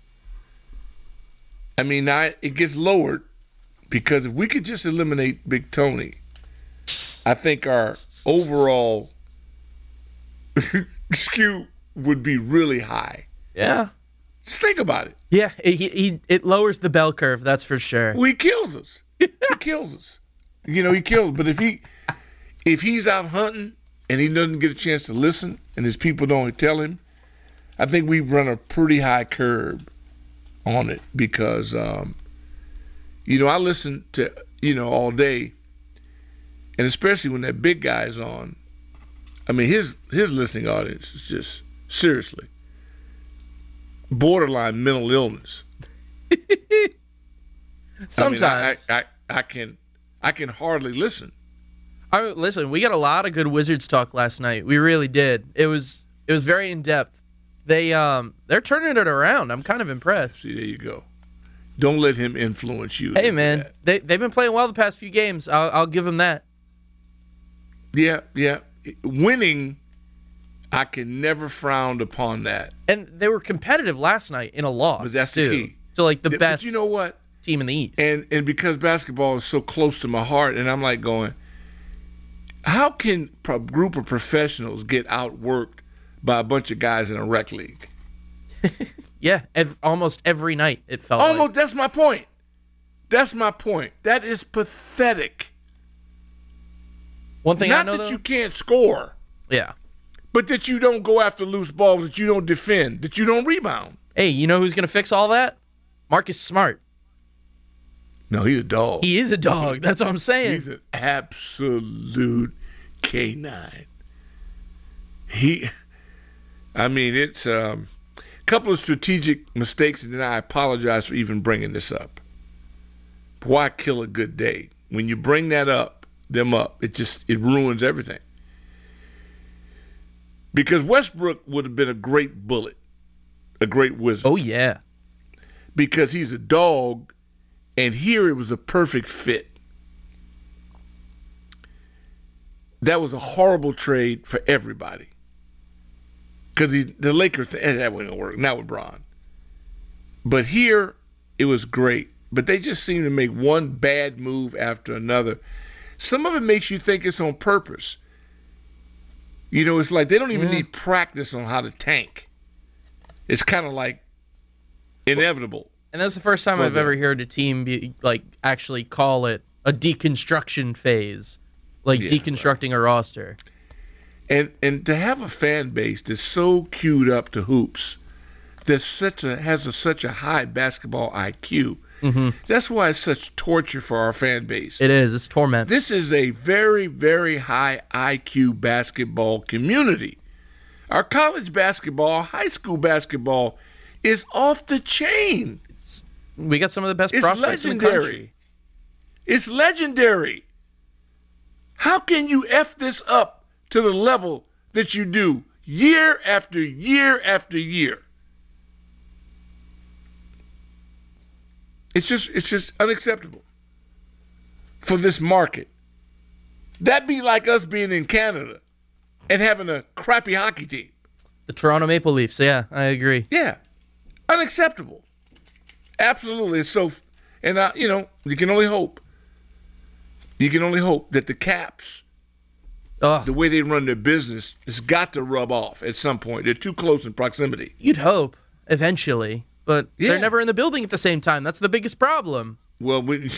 I mean, now it gets lowered because if we could just eliminate Big Tony, I think our overall skew would be really high. Yeah. Just think about it. Yeah, it, he, he, it lowers the bell curve, that's for sure. Well, he kills us. He kills us. You know, he kills. But if he if he's out hunting and he doesn't get a chance to listen and his people don't tell him, I think we run a pretty high curb on it because, um, you know, I listen to, you know, all day, and especially when that big guy's on. I mean, his his listening audience is just, seriously, borderline mental illness. Sometimes. I, mean, I, I, I, I can I can hardly listen. I listen, we got a lot of good Wizards talk last night. We really did. It was it was very in depth. They um they're turning it around. I'm kind of impressed. See, there you go. Don't let him influence you. Hey man, that. they they've been playing well the past few games. I'll I'll give them that. Yeah, yeah. Winning, I can never frown upon that. And they were competitive last night in a loss. But that's too. the key. So like the but best. You know what? Team in the East. And and because basketball is so close to my heart, and I'm like going, how can a group of professionals get outworked by a bunch of guys in a rec league? Yeah, ev- almost every night it felt almost. like. That's my point. That's my point. That is pathetic. One thing Not I know, that though, you can't score. Yeah. But that you don't go after loose balls, that you don't defend, that you don't rebound. Hey, you know who's going to fix all that? Marcus Smart. No, he's a dog. He is a dog. That's what I'm saying. He's an absolute canine. He, I mean, it's um, a couple of strategic mistakes, and then I apologize for even bringing this up. Why kill a good day? When you bring that up, them up, it just, it ruins everything. Because Westbrook would have been a great bullet, a great wizard. Oh, yeah. Because he's a dog, and here it was a perfect fit. That was a horrible trade for everybody. Because the Lakers, eh, that wasn't going to work, not with Bron. But here, it was great. But they just seem to make one bad move after another. Some of it makes you think it's on purpose. You know, it's like they don't even yeah. need practice on how to tank. It's kind of like inevitable. And that's the first time I've them. ever heard a team be like actually call it a deconstruction phase, like yeah, deconstructing right. a roster. And and to have a fan base that's so queued up to hoops, that such a has a, such a high basketball I Q. Mm-hmm. That's why it's such torture for our fan base. It is. It's torment. This is a very, very high I Q basketball community. Our college basketball, high school basketball is off the chain. It's, we got some of the best it's prospects legendary. in the country. It's legendary. How can you F this up to the level that you do year after year after year? It's just it's just unacceptable for this market. That'd be like us being in Canada and having a crappy hockey team. The Toronto Maple Leafs, yeah, I agree. Yeah, unacceptable. Absolutely. It's so, and I, you know, you can only hope. You can only hope that the Caps, Ugh. the way they run their business, has got to rub off at some point. They're too close in proximity. You'd hope eventually. But yeah. they're never in the building at the same time. That's the biggest problem. Well, we,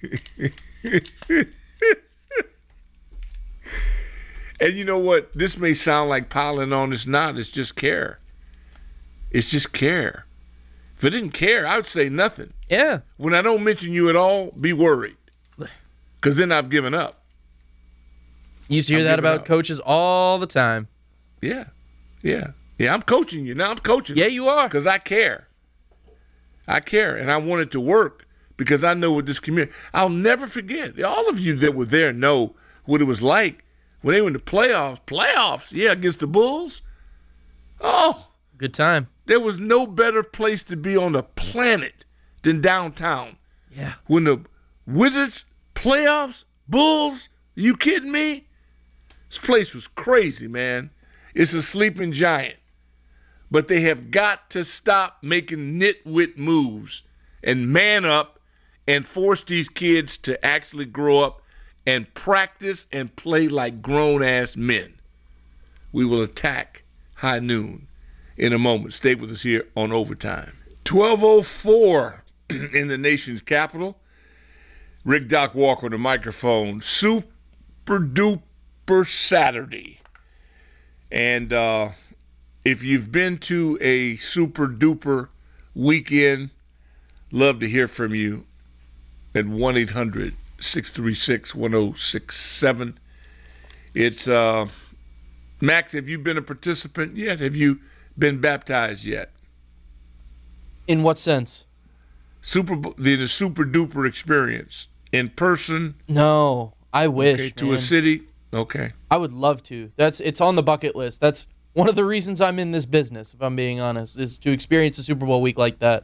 and you know what? This may sound like piling on. It's not. It's just care. It's just care. If I didn't care, I would say nothing. Yeah. When I don't mention you at all, be worried. Because then I've given up. You used to hear I'm that about up. coaches all the time. Yeah. Yeah. Yeah, I'm coaching you. Now I'm coaching. Yeah, you are. Because I care. I care, and I want it to work because I know what this community. I'll never forget. All of you that were there know what it was like when they went to playoffs. Playoffs, yeah, against the Bulls. Oh, good time. There was no better place to be on the planet than downtown. Yeah. When the Wizards, playoffs, Bulls, are you kidding me? This place was crazy, man. It's a sleeping giant. But they have got to stop making nitwit moves and man up and force these kids to actually grow up and practice and play like grown-ass men. We will attack High Noon in a moment. Stay with us here on Overtime. twelve oh four in the nation's capital. Rick Doc Walker on the microphone. Super duper Saturday. And, uh... if you've been to a super duper weekend, love to hear from you at one eight hundred six three six one oh six seven. It's, uh, Max, have you been a participant yet? Have you been baptized yet? In what sense? Super, the, the super duper experience in person. No, I wish. Okay, to man. a city. Okay, I would love to. That's it's on the bucket list. That's one of the reasons I'm in this business. If I'm being honest, is to experience a Super Bowl week like that.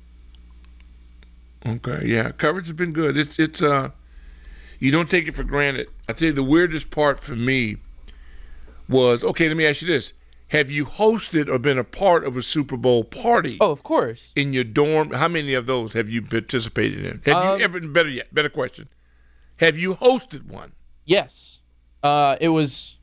Okay, yeah, coverage has been good. It's it's uh, you don't take it for granted. I tell you, the weirdest part for me was okay. Let me ask you this: have you hosted or been a part of a Super Bowl party? Oh, of course. In your dorm, how many of those have you participated in? Have Um, you ever? Better yet, better question: have you hosted one? Yes. Uh, it was.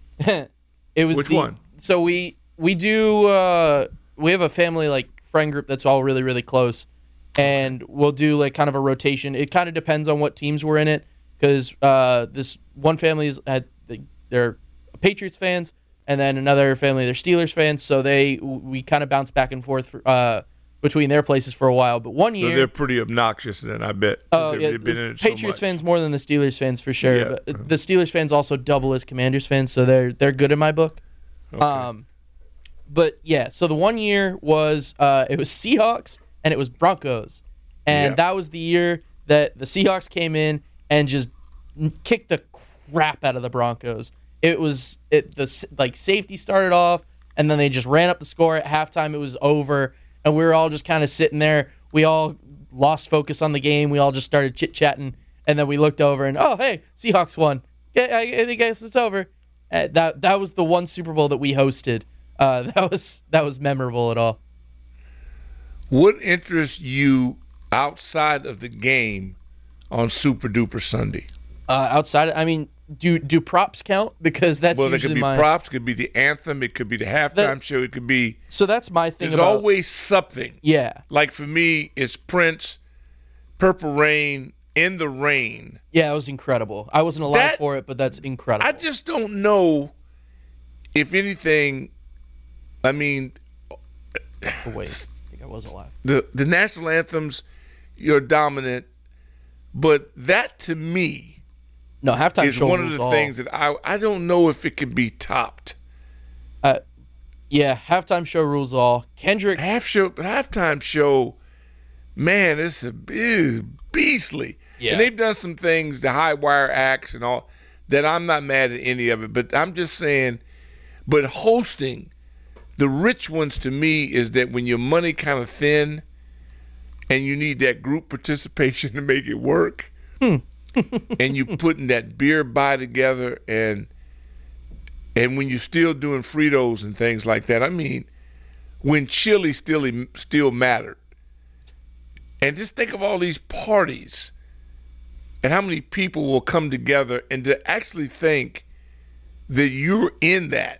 it was. Which the, one? So we we do. Uh, we have a family like friend group that's all really really close, and we'll do like kind of a rotation. It kind of depends on what teams were in it, because uh, this one family is had they're Patriots fans, and then another family they're Steelers fans. So they we kind of bounce back and forth uh, between their places for a while. But one year So they're pretty obnoxious then, I bet. Oh, they've, yeah, they've been in it so Patriots much. fans more than the Steelers fans for sure. Yeah. But the Steelers fans also double as Commanders fans, so they're they're good in my book. Okay. Um, but yeah, so the one year was uh, it was Seahawks and it was Broncos, and Yeah. that was the year that the Seahawks came in and just kicked the crap out of the Broncos. It was it the like safety started off, and then they just ran up the score at halftime. It was over. And we were all just kind of sitting there. We all lost focus on the game. We all just started chit-chatting. And then we looked over and, oh, hey, Seahawks won. Yeah, I, I guess it's over. Uh, that that was the one Super Bowl that we hosted. Uh, that was that was memorable at all. What interests you outside of the game on Super Duper Sunday? Uh, outside, I mean, do do props count? Because that's well, it usually could be my props, it could be the anthem, it could be the halftime That- show, it could be. So that's my thing There's about always something. Yeah. Like for me, it's Prince, Purple Rain, In the Rain. Yeah, it was incredible. I wasn't alive That- for it, but that's incredible. I just don't know if anything. I mean, Oh, wait, I think I was alive. the the national anthems, you're dominant, but that to me. No, halftime is show one of rules the all. things that I I don't know if it can be topped. Uh, yeah, halftime show rules all. Kendrick half show halftime show, man, it's a big beastly. Yeah. And they've done some things, the high wire acts and all, that I'm not mad at any of it. But I'm just saying, but hosting, the rich ones to me is that when your money kind of thin, and you need that group participation to make it work. Hmm. And you putting that beer buy together, and and when you're still doing Fritos and things like that. I mean, when chili still still mattered. And just think of all these parties and how many people will come together, and to actually think that you're in that.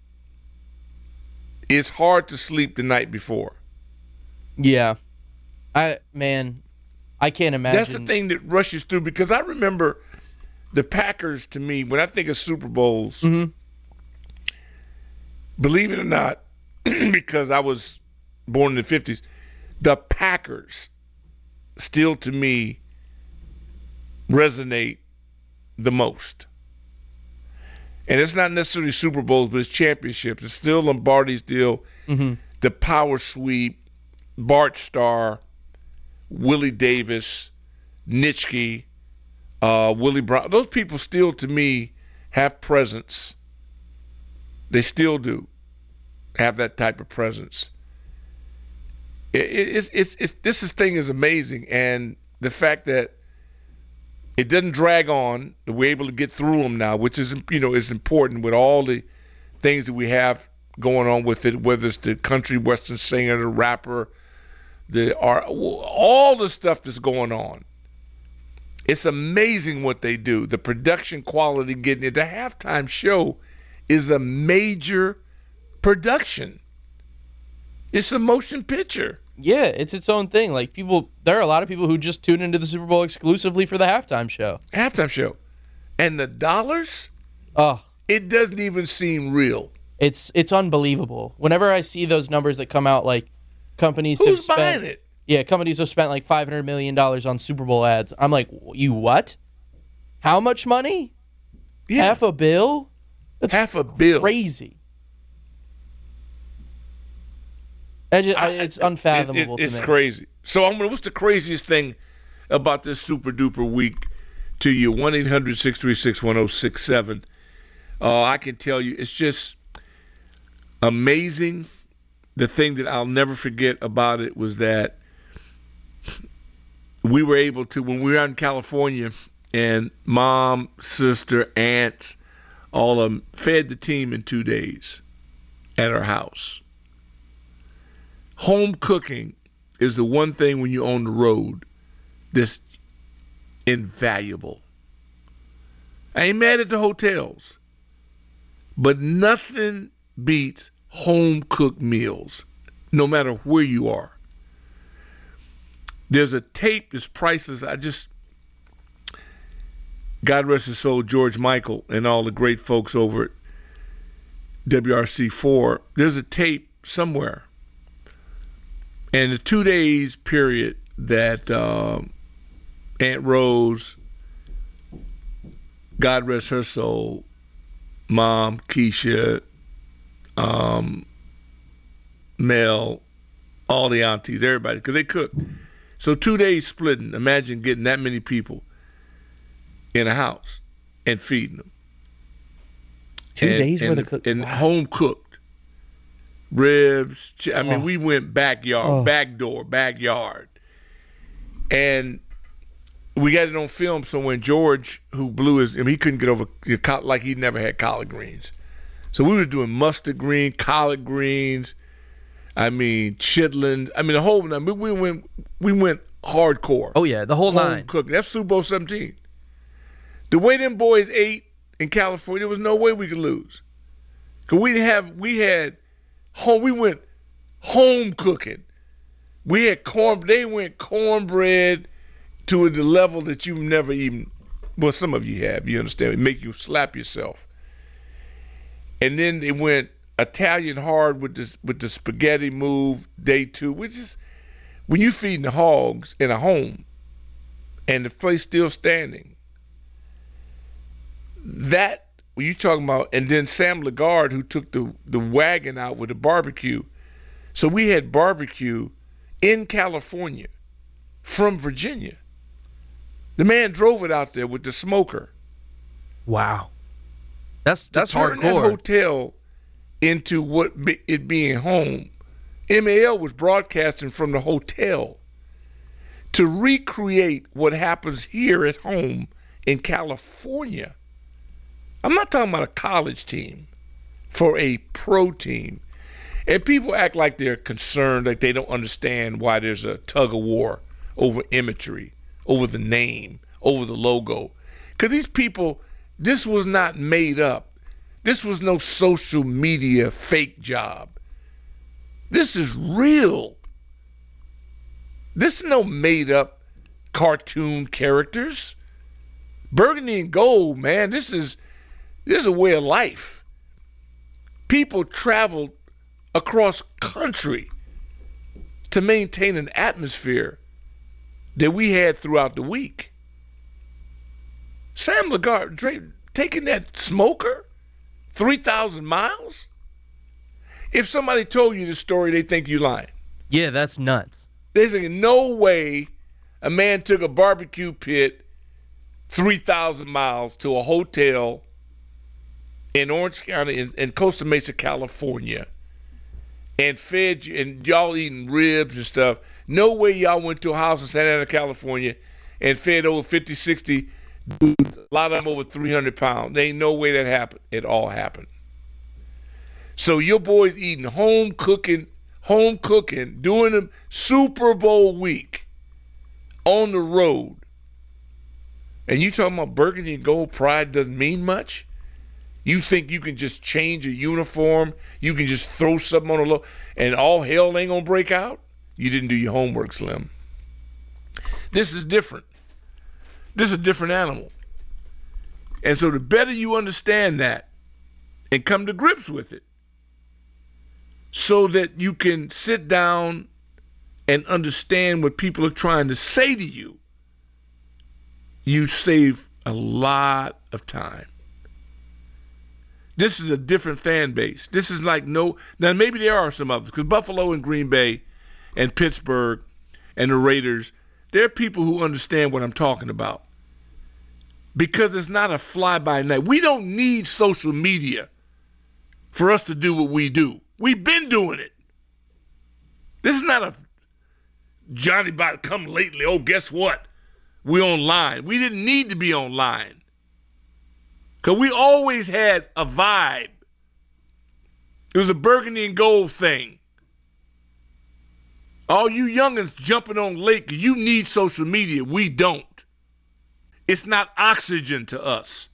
It's hard to sleep the night before. Yeah. I man, I can't imagine. That's the thing that rushes through, because I remember the Packers, to me, when I think of Super Bowls, mm-hmm. believe it or not, because I was born in the fifties, the Packers still, to me, resonate the most. And it's not necessarily Super Bowls, but it's championships. It's still Lombardi, still mm-hmm. the power sweep, Bart Starr, Willie Davis, Nitschke, uh, Willie Brown. Those people still, to me, have presence. They still do have that type of presence. It, it, it's, it's, it's, this is, thing is amazing, and the fact that it doesn't drag on, that we're able to get through them now, which is, you know, is important with all the things that we have going on with it, whether it's the country western singer, the rapper, the art, all the stuff that's going on. It's amazing what they do. The production quality, getting it. The halftime show is a major production. It's a motion picture. Yeah, it's its own thing. Like, people, there are a lot of people who just tune into the Super Bowl exclusively for the halftime show. Halftime show. And the dollars? Oh. It doesn't even seem real. It's it's unbelievable. Whenever I see those numbers that come out, like, companies Who's have spent, buying it? Yeah, companies have spent like five hundred million dollars on Super Bowl ads. I'm like, you what? How much money? Yeah. Half a bill? That's Half a bill. Crazy. I just, I, it's unfathomable it, it, it's to me. crazy. So, I'm gonna, what's the craziest thing about this super duper week to you? one eight hundred six three six one oh six seven. Uh, I can tell you, it's just amazing. The thing that I'll never forget about it was that we were able to, when we were out in California, and mom, sister, aunts, all of them fed the team in two days at our house. Home cooking is the one thing when you're on the road that's invaluable. I ain't mad at the hotels, but nothing beats home cooked meals, no matter where you are. There's a tape that's priceless. I just, God rest his soul, George Michael and all the great folks over at W R C four. There's a tape somewhere. And the two days period that uh, Aunt Rose, God rest her soul, Mom, Keisha, um, Mel, all the aunties, everybody, because they cook. So two days splitting. Imagine getting that many people in a house and feeding them. Two and, days and, worth of cook. And wow. home cooked. Ribs. I oh. mean, we went backyard, oh. back door, backyard. And we got it on film. So when George, who blew his, I mean, he couldn't get over, like he never had collard greens. So we were doing mustard green, collard greens, I mean, chitlins. I mean, the whole, I mean, we went, we went hardcore. Oh, yeah, the whole Home nine. Cooking. That's Super Bowl seventeen. The way them boys ate in California, there was no way we could lose. Because we have, we had, home, we went home cooking. We had corn, they went cornbread to the level that you've never even, well, some of you have, you understand, it make you slap yourself. And then they went Italian hard with the, with the spaghetti move, day two, which is, when you feeding the hogs in a home and the place still standing, that, when you talking about, and then Sam Lagarde, who took the, the wagon out with the barbecue. So we had barbecue in California from Virginia. The man drove it out there with the smoker. Wow. That's that's to turn hardcore. That hotel into what be, it being home. M A L was broadcasting from the hotel to recreate what happens here at home in California. I'm not talking about a college team, for a pro team. And people act like they're concerned, like they don't understand why there's a tug of war over imagery, over the name, over the logo. Because these people, this was not made up. This was no social media fake job. This is real. This is no made up cartoon characters. Burgundy and gold, man, this is this is a way of life. People traveled across country to maintain an atmosphere that we had throughout the week. Sam Lagarde taking that smoker three thousand miles? If somebody told you the story, they think you lying. Yeah, that's nuts. They say, no way a man took a barbecue pit three thousand miles to a hotel in Orange County, in, in Costa Mesa, California, and fed you, and y'all eating ribs and stuff. No way y'all went to a house in Santa Ana, California, and fed over fifty, sixty dudes, a lot of them over three hundred pounds. There ain't no way that happened. It all happened. So your boys eating home cooking, home cooking, doing a Super Bowl week on the road. And you talking about burgundy and gold pride doesn't mean much? You think you can just change a uniform, you can just throw something on the low, and all hell ain't gonna break out? You didn't do your homework, Slim. This is different. This is a different animal. And so the better you understand that and come to grips with it, so that you can sit down and understand what people are trying to say to you, you save a lot of time. This is a different fan base. This is like no, now maybe there are some others, because Buffalo and Green Bay and Pittsburgh and the Raiders, there are people who understand what I'm talking about. Because it's not a fly-by-night. We don't need social media for us to do what we do. We've been doing it. This is not a Johnny Bot come lately. Oh, guess what? We're online. We didn't need to be online. Because we always had a vibe. It was a burgundy and gold thing. All you youngins jumping on late because you need social media. We don't. It's not oxygen to us.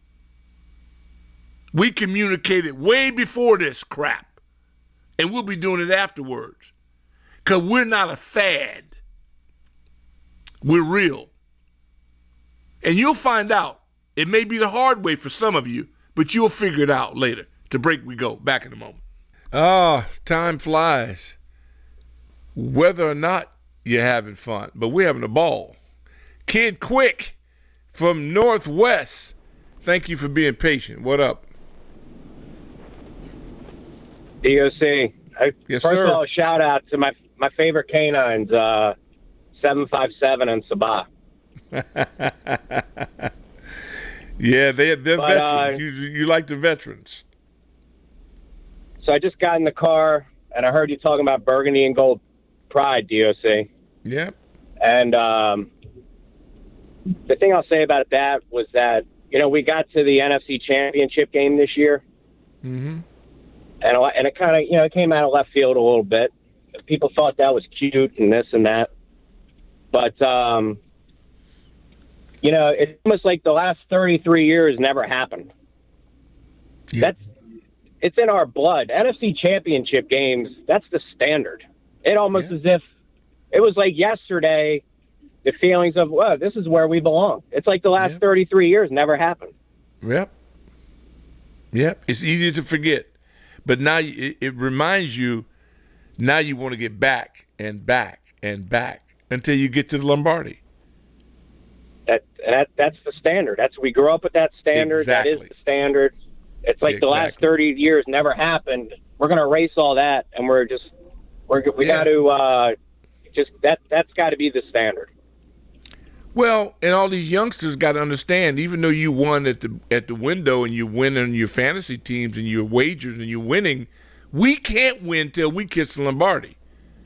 We communicated way before this crap. And we'll be doing it afterwards. Because we're not a fad. We're real. And you'll find out. It may be the hard way for some of you, but you'll figure it out later. To break we go. Back in a moment. Ah, time flies. Whether or not you're having fun, but we're having a ball. Kid Quick from Northwest, thank you for being patient. What up? D O C. I, yes, first sir. of all, shout out to my my favorite canines, uh, seven five seven and Sabah. Yeah, they, they're But, veterans. uh, you, you like the veterans. So I just got in the car, and I heard you talking about burgundy and gold pride, D O C. Yep. And um, the thing I'll say about that was that, you know, we got to the N F C Championship game this year. Mm-hmm. And, and it kind of, you know, it came out of left field a little bit. People thought that was cute and this and that. But, um, you know, it's almost like the last thirty-three years never happened. Yeah. That's it's in our blood. N F C Championship games, that's the standard. It almost Yeah. as if it was like yesterday, the feelings of, well, this is where we belong. It's like the last Yeah. thirty-three years never happened. Yep. Yep. It's easy to forget. But now it, it reminds you, now you want to get back and back and back until you get to the Lombardi. That, that That's the standard. That's We grew up with that standard. Exactly. That is the standard. It's like the last Exactly. thirty years never happened. We're going to erase all that, and we're just, we're, we Yeah. got to, uh, just, that, that's got to be the standard. Well, and all these youngsters got to understand, even though you won at the at the window and you win on your fantasy teams and your wagers and you're winning, we can't win till we kiss the Lombardi.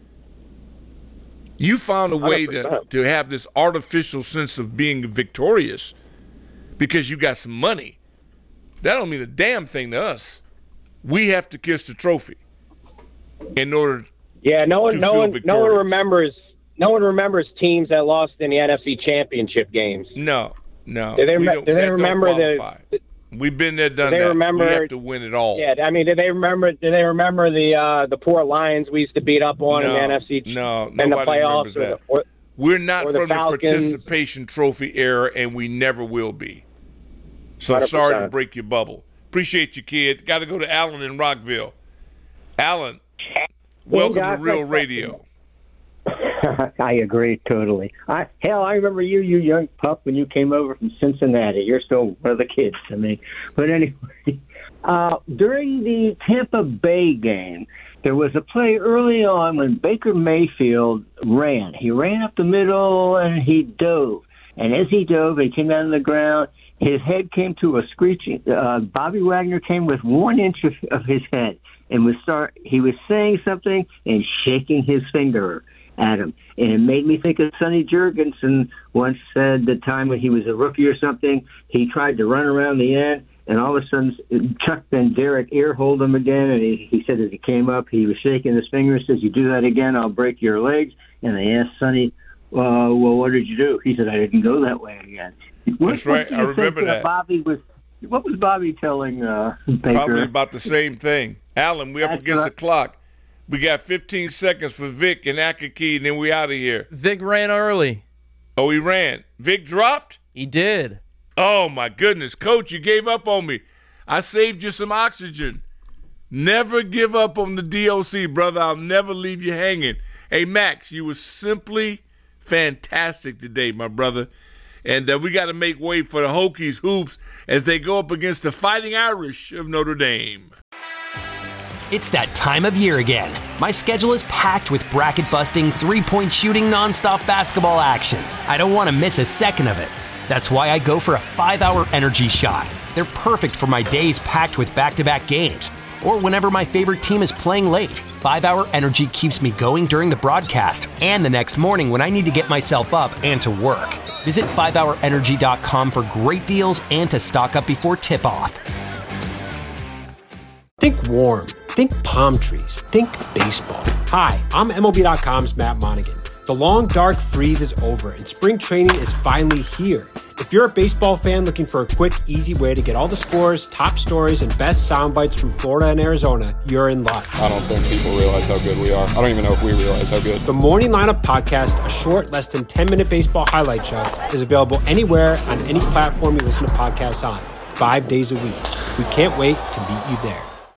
You found a way one hundred to, percent. to have this artificial sense of being victorious because you got some money. That don't mean a damn thing to us. We have to kiss the trophy in order Yeah, no one, to no feel one, no one victorious. remembers. No one remembers teams that lost in the N F C Championship games. No, no. Do they, we rem- don't- do they that don't remember the? qualify. We've been there, done Do they that. remember- we have to win it all. Yeah, I mean, do they remember? Do they remember the uh, the poor Lions we used to beat up on in No, the N F C? No, in the nobody playoffs, remembers or that. the- or- We're not or the from the Falcons. participation trophy era, and we never will be. So one hundred percent. sorry to break your bubble. Appreciate you, kid. Got to go to Alan in Rockville. Alan, welcome Doc, to Real thanks. Radio. I agree totally. I, hell, I remember you, you young pup, when you came over from Cincinnati. You're still one of the kids to me. But anyway, uh, during the Tampa Bay game, there was a play early on when Baker Mayfield ran. He ran up the middle and he dove. And as he dove, he came down to the ground. His head came to a screeching. Uh, Bobby Wagner came with one inch of, of his head and was start. He was saying something and shaking his finger at him. And it made me think of Sonny Jurgensen once said the time when he was a rookie or something, he tried to run around the end, and all of a sudden Chuck Van Derek ear-holed him again, and he, he said as he came up, he was shaking his finger and says, you do that again, I'll break your legs. And they asked Sonny, uh, well, what did you do? He said, I didn't go that way again. What, That's right. what do I you remember think, uh, that. Bobby was, what was Bobby telling uh, Baker? Probably about the same thing. Alan, we up That's against right. the clock. We got fifteen seconds for Vic and Akaki, and then we out of here. Vic ran early. Oh, he ran. Vic dropped? He did. Oh, my goodness. Coach, you gave up on me. I saved you some oxygen. Never give up on the D O C, brother. I'll never leave you hanging. Hey, Max, you were simply fantastic today, my brother. And uh, we got to make way for the Hokies hoops as they go up against the Fighting Irish of Notre Dame. It's that time of year again. My schedule is packed with bracket-busting, three-point shooting, nonstop basketball action. I don't want to miss a second of it. That's why I go for a five-hour energy shot. They're perfect for my days packed with back-to-back games, or whenever my favorite team is playing late. five-hour energy keeps me going during the broadcast and the next morning when I need to get myself up and to work. Visit five hour energy dot com for great deals and to stock up before tip-off. Think warm. Think palm trees. Think baseball. Hi, I'm M L B dot com's Matt Monaghan. The long, dark freeze is over, and spring training is finally here. If you're a baseball fan looking for a quick, easy way to get all the scores, top stories, and best sound bites from Florida and Arizona, you're in luck. I don't think people realize how good we are. I don't even know if we realize how good. The Morning Lineup Podcast, a short, less than ten-minute baseball highlight show, is available anywhere on any platform you listen to podcasts on, five days a week. We can't wait to meet you there.